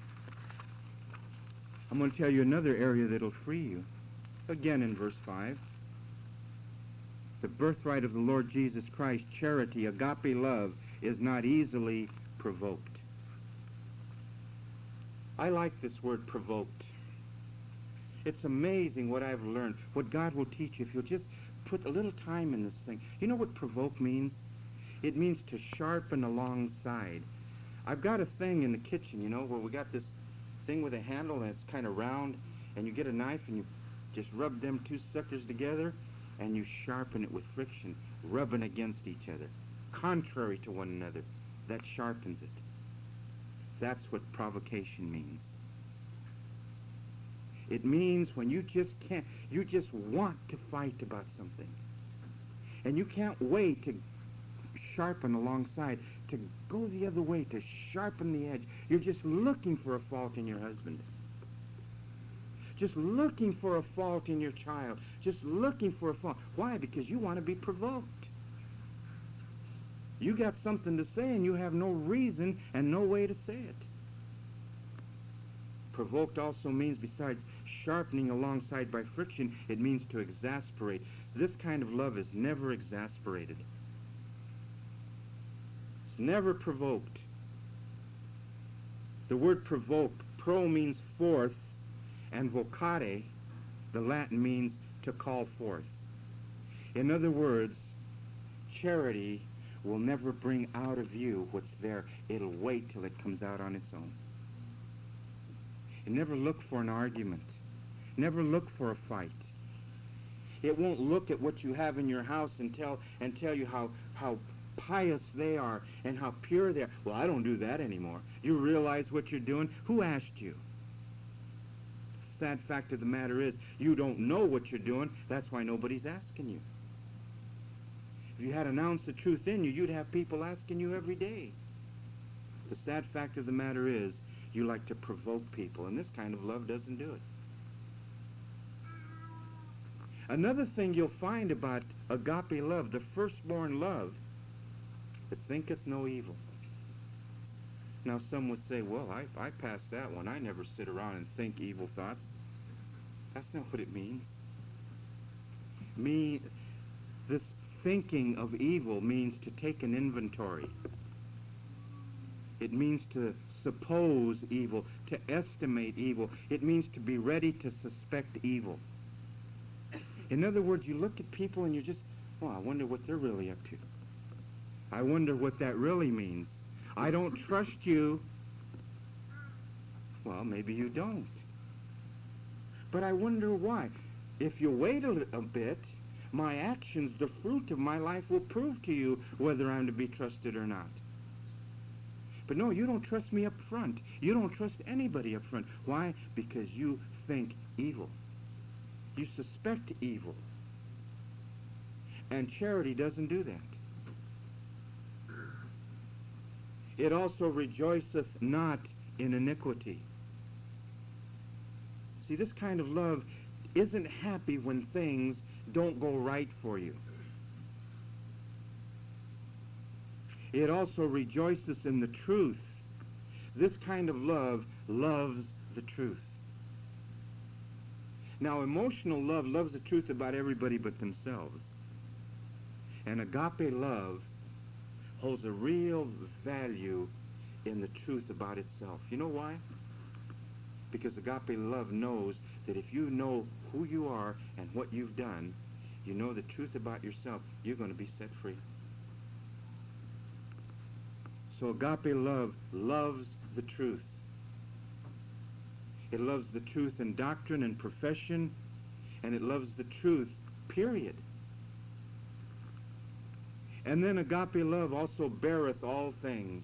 I'm going to tell you another area that'll free you. Again in verse five. The birthright of the Lord Jesus Christ, charity, agape love, is not easily provoked. I like this word provoked. It's amazing what I've learned, what God will teach you if you'll just put a little time in this thing. You know what provoke means? It means to sharpen alongside. I've got a thing in the kitchen, you know, where we got this thing with a handle and it's kind of round, and you get a knife and you just rub them two suckers together and you sharpen it with friction, rubbing against each other. contrary to one another. That sharpens it. That's what provocation means. It means when you just can't, you just want to fight about something. And you can't wait to sharpen alongside, to go the other way, to sharpen the edge. You're just looking for a fault in your husband. Just looking for a fault in your child. Just looking for a fault. Why? Because you want to be provoked. You got something to say and you have no reason and no way to say it. Provoked also means, besides sharpening alongside by friction, it means to exasperate. This kind of love is never exasperated. It's never provoked. The word provoke, pro means forth, and vocare, the Latin, means to call forth. In other words, charity will never bring out of you what's there. It'll wait till it comes out on its own. It never look for an argument. Never look for a fight. It won't look at what you have in your house and tell and tell you how, how pious they are and how pure they are. Well, I don't do that anymore. You realize what you're doing? Who asked you? Sad fact of the matter is, you don't know what you're doing. That's why nobody's asking you. If you had an ounce of truth in you, you'd have people asking you every day. The sad fact of the matter is, you like to provoke people, and this kind of love doesn't do it. Another thing you'll find about agape love, the firstborn love, that thinketh no evil. Now some would say, well, I, I passed that one. I never sit around and think evil thoughts. That's not what it means. Me, this thinking of evil means to take an inventory. It means to suppose evil, to estimate evil. It means to be ready to suspect evil. In other words, you look at people and you just, oh, I wonder what they're really up to. I wonder what that really means. I don't trust you. Well, maybe you don't. But I wonder why. If you wait a, a bit, my actions, the fruit of my life, will prove to you whether I'm to be trusted or not. But no, you don't trust me up front. You don't trust anybody up front. Why? Because you think evil. You suspect evil. And charity doesn't do that. It also rejoiceth not in iniquity. See, this kind of love isn't happy when things don't go right for you. It also rejoices in the truth. This kind of love loves the truth. Now, emotional love loves the truth about everybody but themselves. And agape love holds a real value in the truth about itself. You know why? Because agape love knows that if you know who you are and what you've done, you know the truth about yourself, you're going to be set free. So agape love loves the truth. It loves the truth in doctrine and profession, and it loves the truth, period. And then agape love also beareth all things.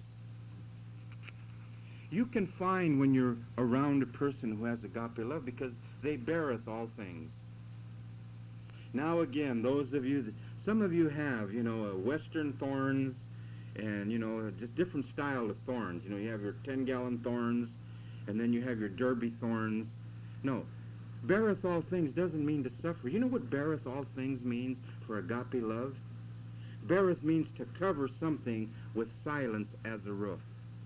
You can find when you're around a person who has agape love because they beareth all things. Now again, those of you, that, some of you have, you know, uh, Western thorns and, you know, just different style of thorns. You know, you have your ten-gallon thorns and then you have your derby thorns. No, beareth all things doesn't mean to suffer. You know what beareth all things means for agape love? Beareth means to cover something with silence as a roof.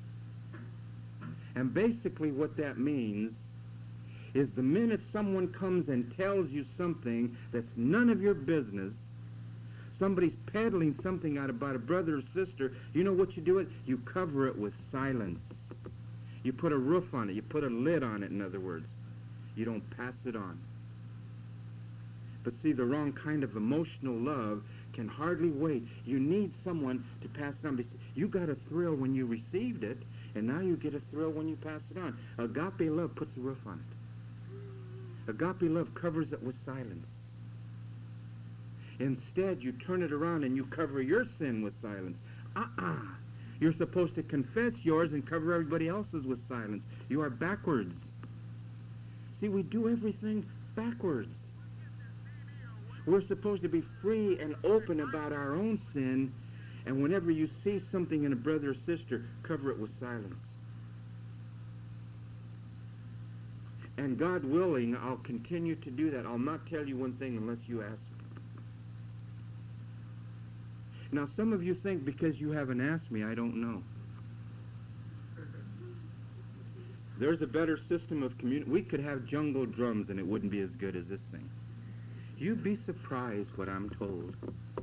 And basically what that means is the minute someone comes and tells you something that's none of your business, somebody's peddling something out about a brother or sister, you know what you do it? You cover it with silence. You put a roof on it. You put a lid on it, in other words. You don't pass it on. But see, the wrong kind of emotional love can hardly wait. You need someone to pass it on. You got a thrill when you received it, and now you get a thrill when you pass it on. Agape love puts a roof on it. Agape love covers it with silence. Instead, you turn it around and you cover your sin with silence. Uh-uh. You're supposed to confess yours and cover everybody else's with silence. You are backwards. See, we do everything backwards. We're supposed to be free and open about our own sin, and whenever you see something in a brother or sister, cover it with silence. And God willing, I'll continue to do that. I'll not tell you one thing unless you ask me. Now, some of you think because you haven't asked me, I don't know. There's a better system of communication. We could have jungle drums and it wouldn't be as good as this thing. You'd be surprised what I'm told.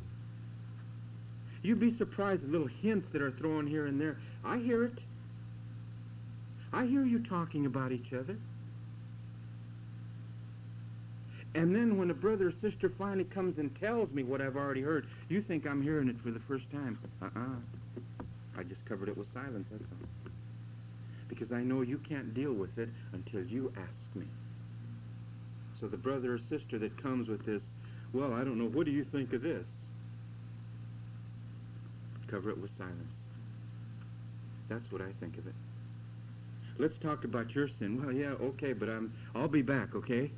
You'd be surprised the little hints that are thrown here and there. I hear it. I hear you talking about each other. And then when a brother or sister finally comes and tells me what I've already heard, you think I'm hearing it for the first time. Uh-uh. I just covered it with silence, that's all. Because I know you can't deal with it until you ask me. So the brother or sister that comes with this, well, I don't know, what do you think of this? Cover it with silence. That's what I think of it. Let's talk about your sin. Well, yeah, okay, but I'm, I'll be back, okay?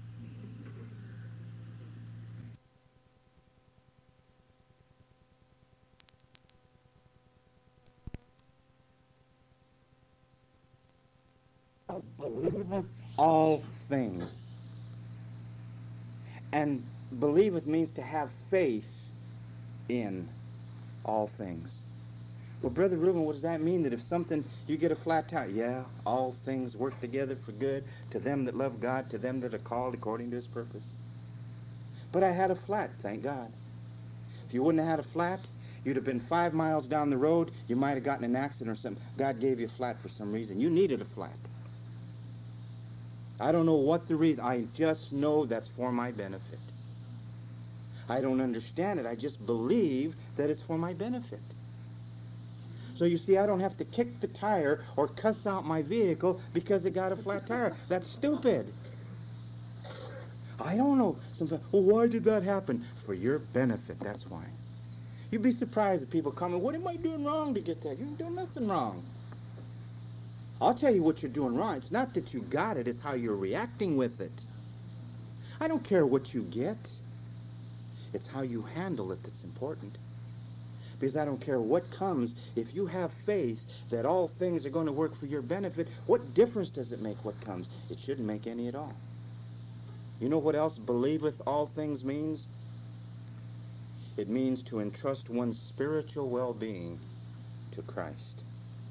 Believeth all things. And believeth means to have faith in all things. Well, Brother Reuben, what does that mean? That if something, you get a flat tire, yeah, all things work together for good to them that love God, to them that are called according to his purpose. But I had a flat, thank God. If you wouldn't have had a flat, you'd have been five miles down the road, you might have gotten in an accident or something. God gave you a flat for some reason. You needed a flat. I don't know what the reason. I just know that's for my benefit. I don't understand it. I just believe that it's for my benefit. So you see, I don't have to kick the tire or cuss out my vehicle because it got a flat tire. That's stupid. I don't know. Sometimes, well, why did that happen? For your benefit, that's why. You'd be surprised if people come and, what am I doing wrong to get that? You're doing nothing wrong. I'll tell you what you're doing wrong. It's not that you got it, it's how you're reacting with it. I don't care what you get. It's how you handle it that's important. Because I don't care what comes. If you have faith that all things are going to work for your benefit, what difference does it make what comes? It shouldn't make any at all. You know what else believeth all things means? It means to entrust one's spiritual well-being to Christ.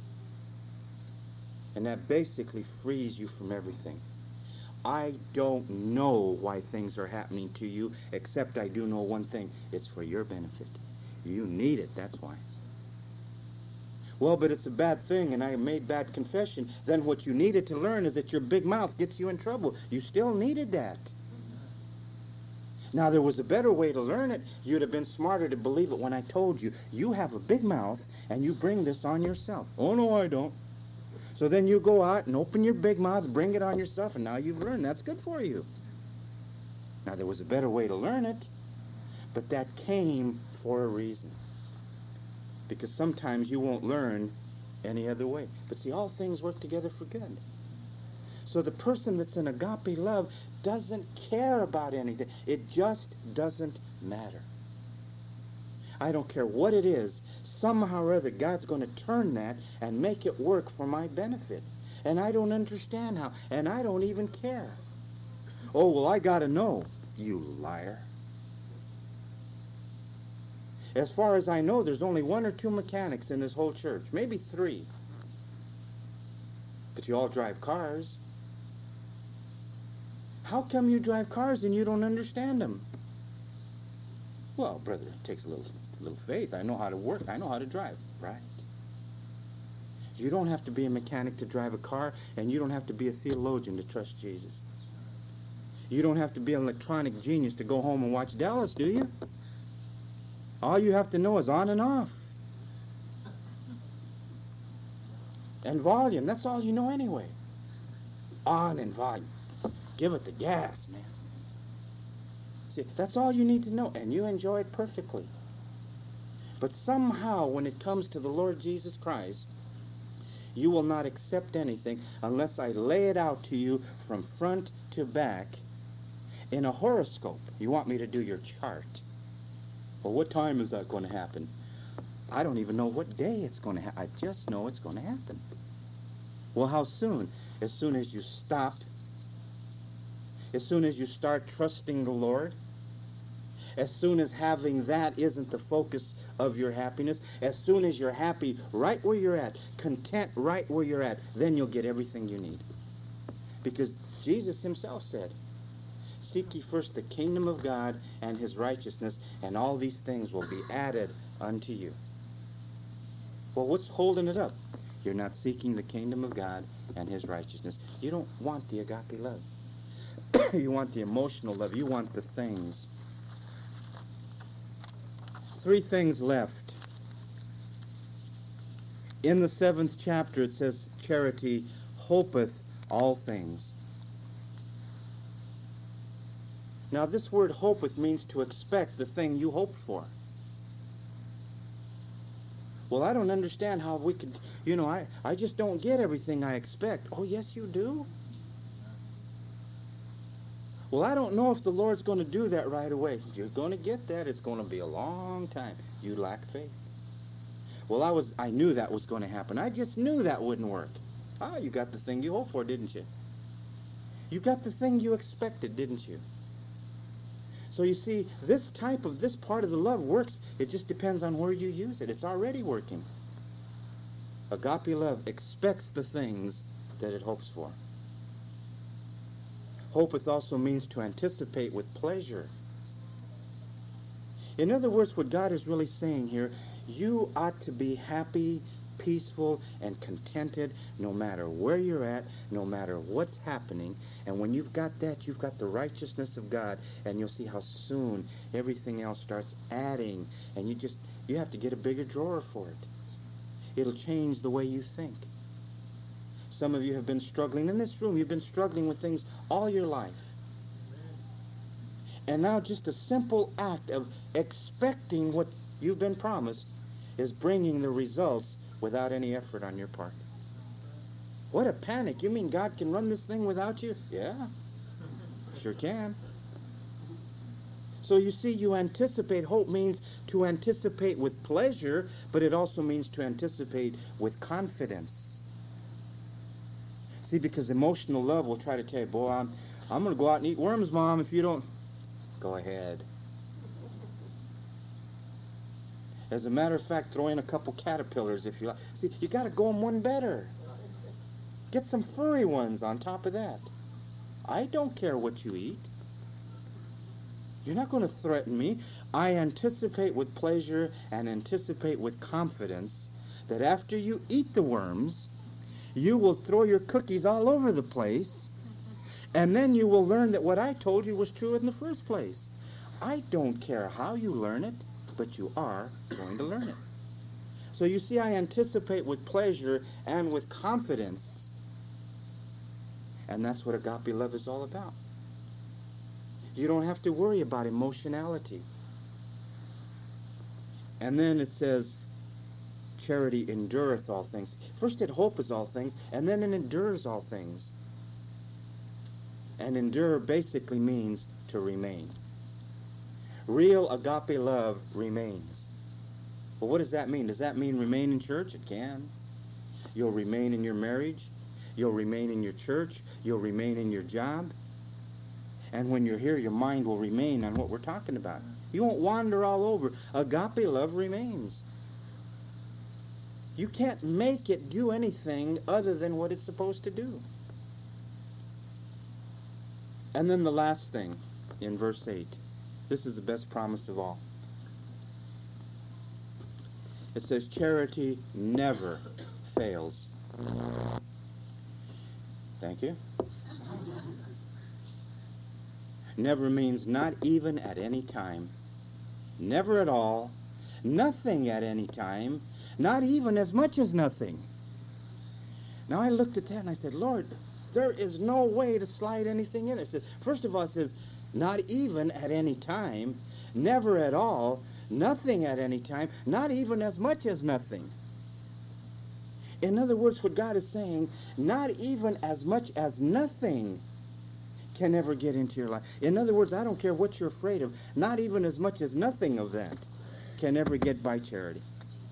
And that basically frees you from everything. I don't know why things are happening to you, except I do know one thing. It's for your benefit. You need it, that's why. Well, but it's a bad thing, and I made bad confession. Then what you needed to learn is that your big mouth gets you in trouble. You still needed that. Now, there was a better way to learn it. You'd have been smarter to believe it when I told you, you have a big mouth, and you bring this on yourself. Oh, no, I don't. So then you go out and open your big mouth, bring it on yourself, and now you've learned. That's good for you. Now, there was a better way to learn it, but that came for a reason. Because sometimes you won't learn any other way. But see, all things work together for good. So the person that's in agape love doesn't care about anything. It just doesn't matter. I don't care what it is. Somehow or other, God's going to turn that and make it work for my benefit. And I don't understand how. And I don't even care. Oh, well, I got to know. You liar. As far as I know, there's only one or two mechanics in this whole church. Maybe three. But you all drive cars. How come you drive cars and you don't understand them? Well, brother, it takes a little, little faith. I know how to work. I know how to drive. Right. You don't have to be a mechanic to drive a car, and you don't have to be a theologian to trust Jesus. You don't have to be an electronic genius to go home and watch Dallas, do you? All you have to know is on and off. And volume. That's all you know anyway. On and volume. Give it the gas, man. See, that's all you need to know, and you enjoy it perfectly. But somehow, when it comes to the Lord Jesus Christ, you will not accept anything unless I lay it out to you from front to back in a horoscope. You want me to do your chart. Well, what time is that going to happen? I don't even know what day it's going to happen. I just know it's going to happen. Well, how soon? As soon as you stop. As soon as you start trusting the Lord. As soon as having that isn't the focus of your happiness. As soon as you're happy right where you're at, content right where you're at, then you'll get everything you need. Because Jesus himself said, seek ye first the kingdom of God and his righteousness, and all these things will be added unto you. Well, what's holding it up? You're not seeking the kingdom of God and his righteousness. You don't want the agape love. You want the emotional love. You want the things. Three things left. In the seventh chapter it says, charity hopeth all things. Now this word hopeth means to expect the thing you hope for. Well, I don't understand how we could, you know, I, I just don't get everything I expect. Oh, yes, you do. Well, I don't know if the Lord's going to do that right away. You're going to get that. It's going to be a long time. You lack faith. Well, I was, I knew that was going to happen. I just knew that wouldn't work. Ah, you got the thing you hoped for, didn't you? You got the thing you expected, didn't you? So you see, this type of, this part of the love works. It just depends on where you use it. It's already working. Agape love expects the things that it hopes for. Hopeth also means to anticipate with pleasure. In other words, what God is really saying here, you ought to be happy, peaceful, and contented no matter where you're at, no matter what's happening. And when you've got that, you've got the righteousness of God, and you'll see how soon everything else starts adding, and you just, you have to get a bigger drawer for it. It'll change the way you think. Some of you have been struggling. In this room, you've been struggling with things all your life. And now just a simple act of expecting what you've been promised is bringing the results without any effort on your part. What a panic. You mean God can run this thing without you? Yeah, sure can. So you see, you anticipate. Hope means to anticipate with pleasure, but it also means to anticipate with confidence. See, because emotional love will try to tell you, boy, I'm, I'm going to go out and eat worms, Mom, if you don't. Go ahead. As a matter of fact, throw in a couple caterpillars if you like. See, you got to go them one better. Get some furry ones on top of that. I don't care what you eat. You're not going to threaten me. I anticipate with pleasure and anticipate with confidence that after you eat the worms, you will throw your cookies all over the place, and then you will learn that what I told you was true in the first place. I don't care how you learn it, but you are going to learn it. So you see, I anticipate with pleasure and with confidence, and that's what agape love is all about. You don't have to worry about emotionality. And then it says, charity endureth all things. First it hopeth all things, and then it endures all things. And endure basically means to remain. Real agape love remains. Well, what does that mean? Does that mean remain in church? It can. You'll remain in your marriage. You'll remain in your church. You'll remain in your job. And when you're here, your mind will remain on what we're talking about. You won't wander all over. Agape love remains. You can't make it do anything other than what it's supposed to do. And then the last thing in verse eight. This is the best promise of all. It says, charity never fails. Thank you. Never means not even at any time. Never at all. Nothing at any time. Not even as much as nothing. Now I looked at that and I said, Lord, there is no way to slide anything in there. It says, first of all, it says, Not even at any time, never at all, nothing at any time, not even as much as nothing. In other words, what God is saying, not even as much as nothing can ever get into your life. In other words, I don't care what you're afraid of, not even as much as nothing of that can ever get by charity.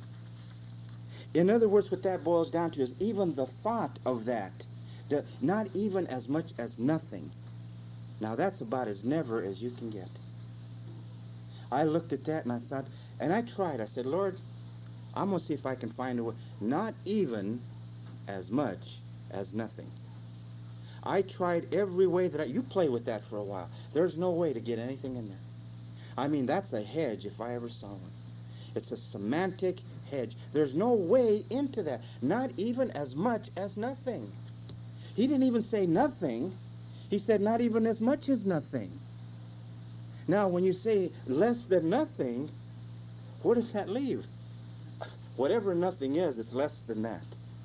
In other words, what that boils down to is even the thought of that, the, not even as much as nothing. Now that's about as never as you can get. I looked at that and I thought, and I tried. I said, Lord, I'm going to see if I can find a way. Not even as much as nothing. I tried every way that I... You play with that for a while. There's no way to get anything in there. I mean, that's a hedge if I ever saw one. It's a semantic hedge. There's no way into that. Not even as much as nothing. He didn't even say nothing. He said not even as much as nothing. Now, when you say less than nothing, where does that leave? Whatever nothing is, it's less than that.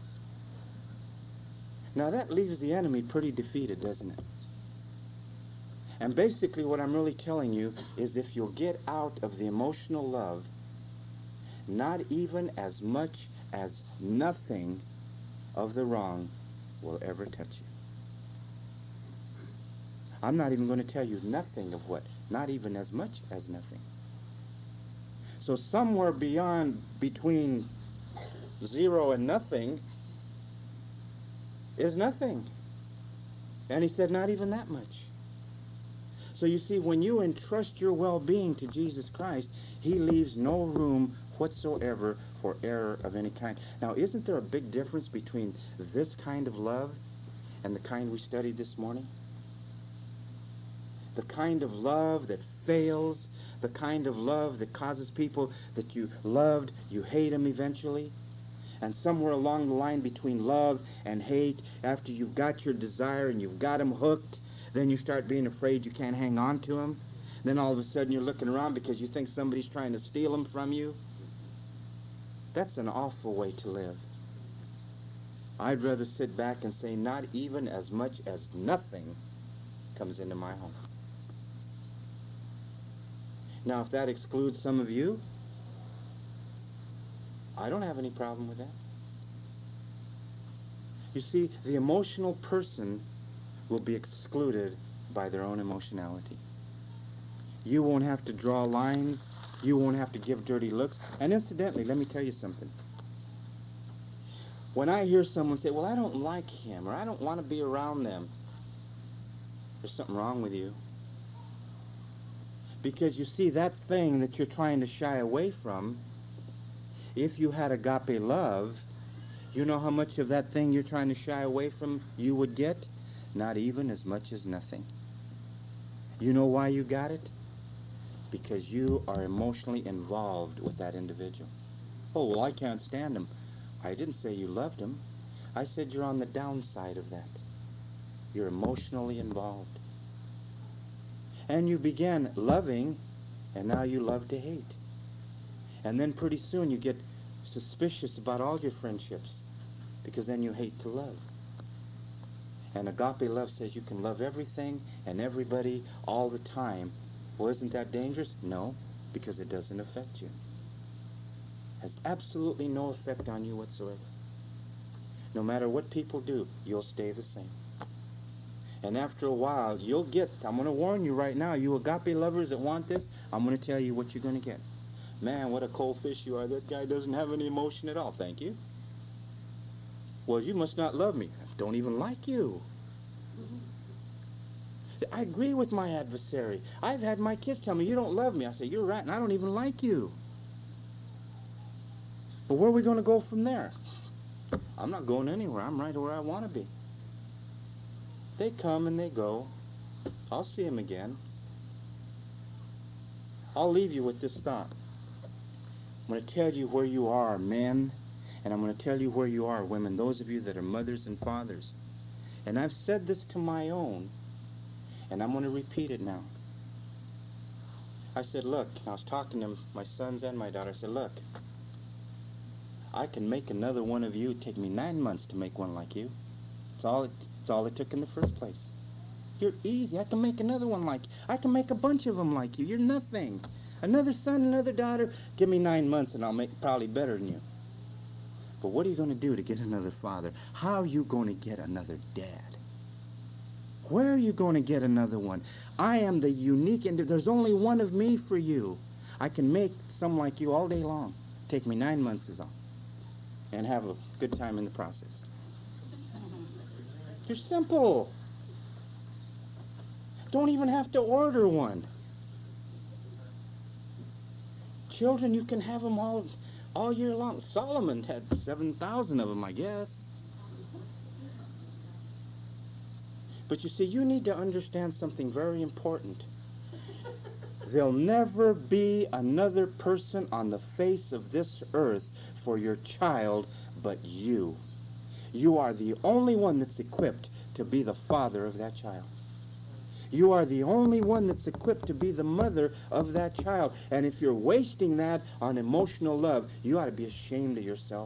Now that leaves the enemy pretty defeated, doesn't it? And basically what I'm really telling you is if you'll get out of the emotional love, not even as much as nothing of the wrong will ever touch you. I'm not even going to tell you nothing of what, not even as much as nothing. So somewhere beyond, between zero and nothing is nothing. And he said not even that much. So you see, when you entrust your well-being to Jesus Christ, he leaves no room whatsoever for error of any kind. Now, isn't there a big difference between this kind of love and the kind we studied this morning? The kind of love that fails, the kind of love that causes people that you loved, you hate them eventually. And somewhere along the line between love and hate, after you've got your desire and you've got them hooked, then you start being afraid you can't hang on to them. Then all of a sudden you're looking around because you think somebody's trying to steal them from you. That's an awful way to live. I'd rather sit back and say not even as much as nothing comes into my home. Now, if that excludes some of you, I don't have any problem with that. You see, the emotional person will be excluded by their own emotionality. You won't have to draw lines. You won't have to give dirty looks. And incidentally, let me tell you something. When I hear someone say, well, I don't like him, or I don't want to be around them, there's something wrong with you. Because you see, that thing that you're trying to shy away from, if you had agape love, you know how much of that thing you're trying to shy away from you would get? Not even as much as nothing. You know why you got it? Because you are emotionally involved with that individual. Oh, well, I can't stand him. I didn't say you loved him. I said you're on the downside of that. You're emotionally involved. And you began loving, and now you love to hate. And then pretty soon you get suspicious about all your friendships, because then you hate to love. And agape love says you can love everything and everybody all the time. Well, isn't that dangerous? No, because it doesn't affect you. It has absolutely no effect on you whatsoever. No matter what people do, you'll stay the same. And after a while, you'll get, I'm going to warn you right now, you agape lovers that want this, I'm going to tell you what you're going to get. Man, what a cold fish you are. That guy doesn't have any emotion at all. Thank you. Well, you must not love me. I don't even like you. I agree with my adversary. I've had my kids tell me, you don't love me. I say, you're right, and I don't even like you. But where are we going to go from there? I'm not going anywhere. I'm right where I want to be. They come and they go. I'll see them again. I'll leave you with this thought. I'm going to tell you where you are, men, and I'm going to tell you where you are, women, those of you that are mothers and fathers. And I've said this to my own, and I'm going to repeat it now. I said, look, I was talking to my sons and my daughter. I said, look, I can make another one of you. It'd take me nine months to make one like you. It's all it, it's all it took in the first place. You're easy. I can make another one like you. I can make a bunch of them like you. You're nothing. Another son, another daughter. Give me nine months and I'll make probably better than you. But what are you going to do to get another father? How are you going to get another dad? Where are you going to get another one? I am the unique, and there's only one of me for you. I can make some like you all day long. Take me nine months is all. And have a good time in the process. You're simple. Don't even have to order one. Children, you can have them all, all year long. Solomon had seven thousand of them, I guess. But you see, you need to understand something very important. There'll never be another person on the face of this earth for your child but you. You are the only one that's equipped to be the father of that child. You are the only one that's equipped to be the mother of that child. And if you're wasting that on emotional love, you ought to be ashamed of yourself.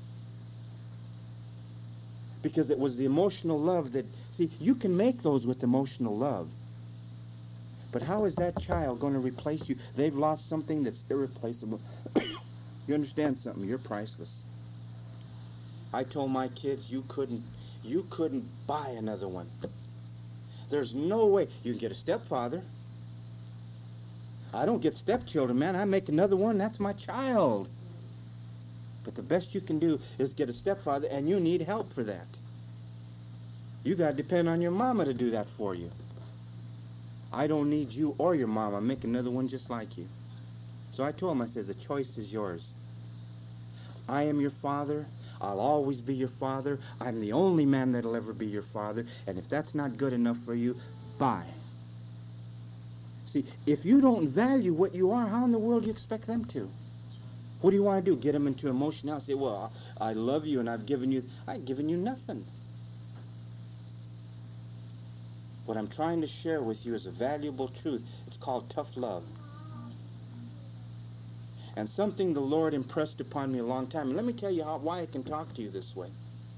Because it was the emotional love that, see, you can make those with emotional love. But how is that child going to replace you? They've lost something that's irreplaceable. You understand something? You're priceless. I told my kids you couldn't, you couldn't buy another one. There's no way. You can get a stepfather. I don't get stepchildren, man. I make another one. That's my child. But the best you can do is get a stepfather, and you need help for that. You got to depend on your mama to do that for you. I don't need you or your mama. Make another one just like you. So I told him, I said, the choice is yours. I am your father. I'll always be your father. I'm the only man that'll ever be your father. And if that's not good enough for you, bye. See, if you don't value what you are, how in the world do you expect them to? What do you want to do? Get them into emotion now? Say, well, I love you and I've given you, I've given you nothing. What I'm trying to share with you is a valuable truth. It's called tough love. And something the Lord impressed upon me a long time. And let me tell you how, why I can talk to you this way.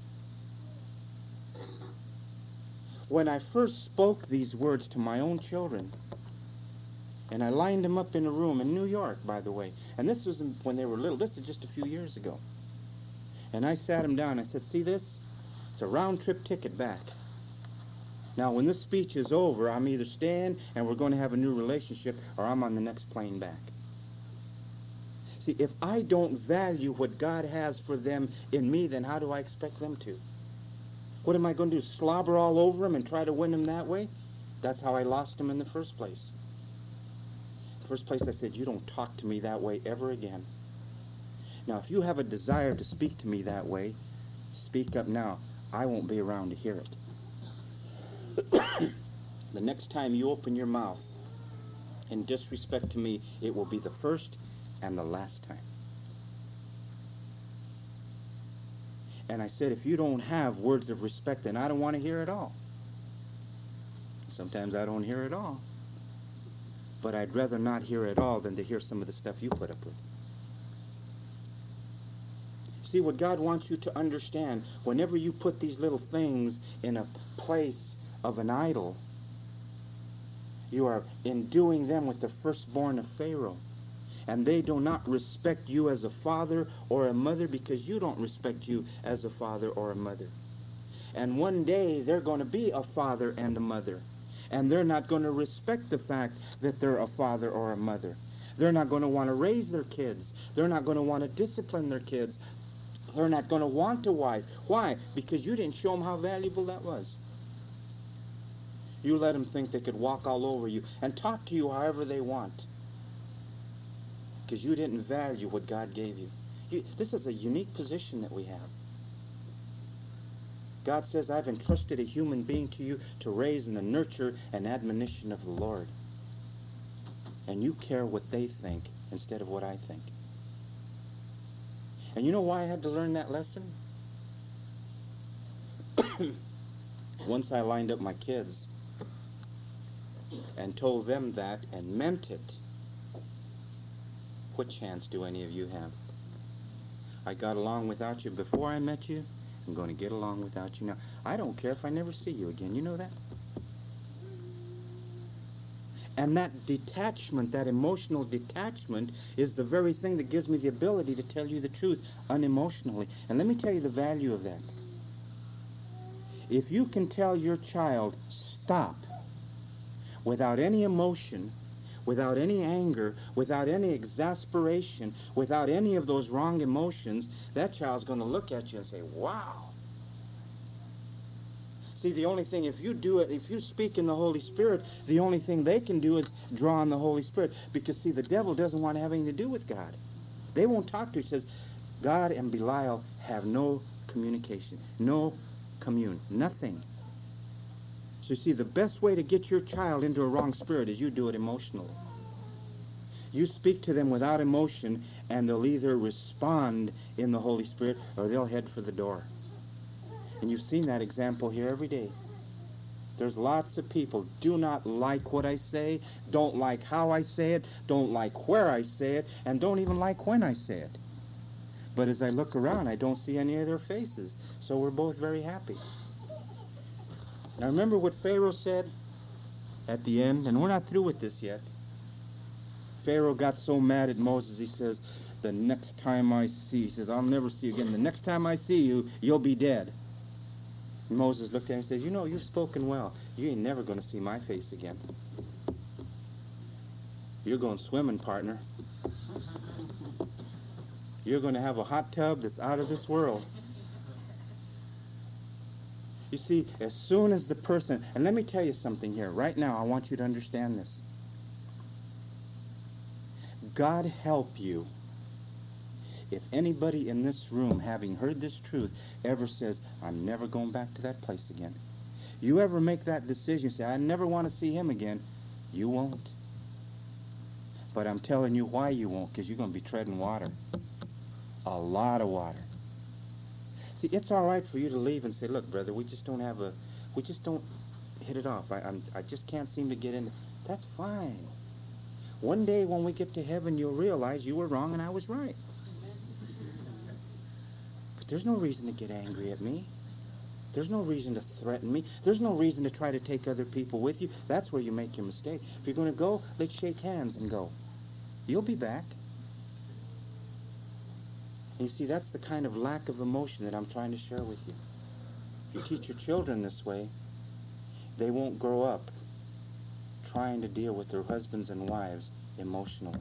When I first spoke these words to my own children, and I lined them up in a room in New York, by the way. And this was when they were little. This is just a few years ago. And I sat them down. I said, see this? It's a round-trip ticket back. Now, when this speech is over, I'm either staying and we're going to have a new relationship, or I'm on the next plane back. See, if I don't value what God has for them in me, then how do I expect them to? What am I going to do, slobber all over them and try to win them that way? That's how I lost them in the first place. First place I said, you don't talk to me that way ever again. Now, if you have a desire to speak to me that way, speak up now. I won't be around to hear it. The next time you open your mouth in disrespect to me, it will be the first and the last time. And I said, if you don't have words of respect, then I don't want to hear it all. Sometimes I don't hear it all. But I'd rather not hear it all than to hear some of the stuff you put up with. See, what God wants you to understand, whenever you put these little things in a place of an idol, you are enduing them with the firstborn of Pharaoh. And they do not respect you as a father or a mother because you don't respect you as a father or a mother. And one day they're going to be a father and a mother. And they're not going to respect the fact that they're a father or a mother. They're not going to want to raise their kids. They're not going to want to discipline their kids. They're not going to want to wife. Why? Because you didn't show them how valuable that was. You let them think they could walk all over you and talk to you however they want. Because you didn't value what God gave you. you. This is a unique position that we have. God says, I've entrusted a human being to you to raise in the nurture and admonition of the Lord. And you care what they think instead of what I think. And you know why I had to learn that lesson? Once I lined up my kids and told them that and meant it, what chance do any of you have? I got along without you before I met you. I'm going to get along without you now. I don't care if I never see you again. You know that? And that detachment, that emotional detachment, is the very thing that gives me the ability to tell you the truth unemotionally. And let me tell you the value of that. If you can tell your child, stop, without any emotion, without any anger, without any exasperation, without any of those wrong emotions, that child's going to look at you and say, wow. See, the only thing, if you do it, if you speak in the Holy Spirit, the only thing they can do is draw on the Holy Spirit. Because, see, the devil doesn't want to have anything to do with God. They won't talk to you. He says, God and Belial have no communication, no commune, nothing. So, you see, the best way to get your child into a wrong spirit is you do it emotionally. You speak to them without emotion, and they'll either respond in the Holy Spirit or they'll head for the door. And you've seen that example here every day. There's lots of people do not like what I say, don't like how I say it, don't like where I say it, and don't even like when I say it. But as I look around, I don't see any of their faces. So we're both very happy. Now remember what Pharaoh said at the end, and we're not through with this yet. Pharaoh got so mad at Moses, he says, the next time I see, he says, I'll never see you again. The next time I see you, you'll be dead. And Moses looked at him and says, you know, you've spoken well. You ain't never going to see my face again. You're going swimming, partner. You're going to have a hot tub that's out of this world. You see, as soon as the person, and let me tell you something here. Right now, I want you to understand this. God help you if anybody in this room, having heard this truth, ever says, I'm never going back to that place again. You ever make that decision, say, I never want to see him again, you won't. But I'm telling you why you won't, because you're going to be treading water. A lot of water. See, it's all right for you to leave and say, look, brother, we just don't have a, we just don't hit it off. I, I'm, I just can't seem to get in. That's fine. One day when we get to heaven, you'll realize you were wrong and I was right. But there's no reason to get angry at me. There's no reason to threaten me. There's no reason to try to take other people with you. That's where you make your mistake. If you're going to go, let's shake hands and go. You'll be back. And you see, that's the kind of lack of emotion that I'm trying to share with you. If you teach your children this way, they won't grow up trying to deal with their husbands and wives emotionally.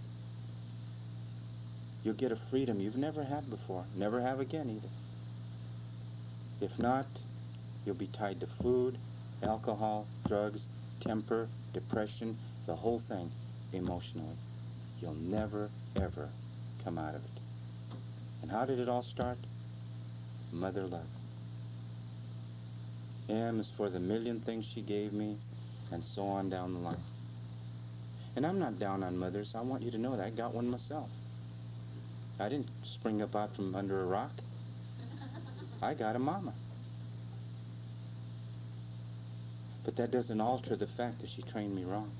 You'll get a freedom you've never had before, never have again either. If not, you'll be tied to food, alcohol, drugs, temper, depression, the whole thing emotionally. You'll never, ever come out of it. And how did it all start? Mother love. M is for the million things she gave me, and so on down the line. And I'm not down on mothers. I want you to know that. I got one myself. I didn't spring up out from under a rock. I got a mama. But that doesn't alter the fact that she trained me wrong.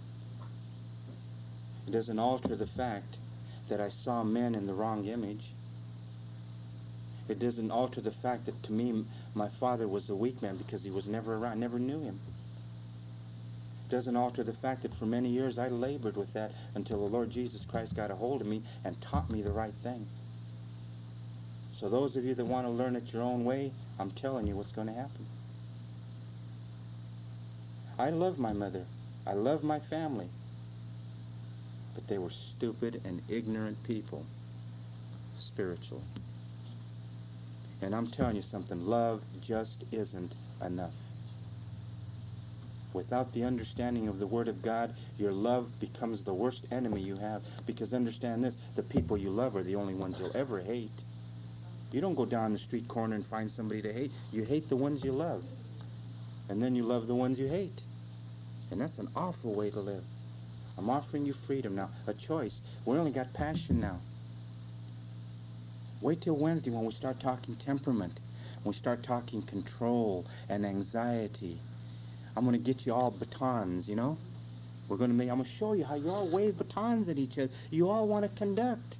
It doesn't alter the fact that I saw men in the wrong image. It doesn't alter the fact that to me, my father was a weak man because he was never around. I never knew him. It doesn't alter the fact that for many years I labored with that until the Lord Jesus Christ got a hold of me and taught me the right thing. So those of you that want to learn it your own way, I'm telling you what's going to happen. I love my mother. I love my family. But they were stupid and ignorant people spiritually. And I'm telling you something, love just isn't enough. Without the understanding of the Word of God, your love becomes the worst enemy you have. Because understand this, the people you love are the only ones you'll ever hate. You don't go down the street corner and find somebody to hate. You hate the ones you love. And then you love the ones you hate. And that's an awful way to live. I'm offering you freedom now, a choice. We only got passion now. Wait till Wednesday when we start talking temperament. When we start talking control and anxiety. I'm going to get you all batons, you know. We're going to make, I'm going to show you how you all wave batons at each other. You all want to conduct.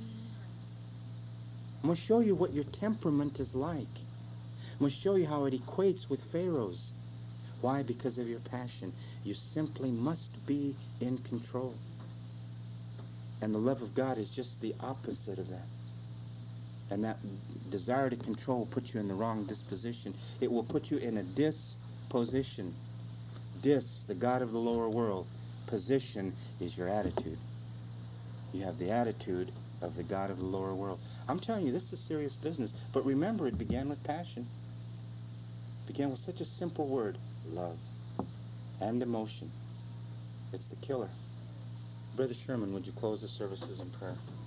I'm going to show you what your temperament is like. I'm going to show you how it equates with Pharaoh's. Why? Because of your passion. You simply must be in control. And the love of God is just the opposite of that. And that desire to control puts you in the wrong disposition. It will put you in a disposition. Dis, the God of the lower world. Position is your attitude. You have the attitude of the God of the lower world. I'm telling you, this is serious business. But remember, it began with passion. It began with such a simple word, love and emotion. It's the killer. Brother Sherman, would you close the services in prayer?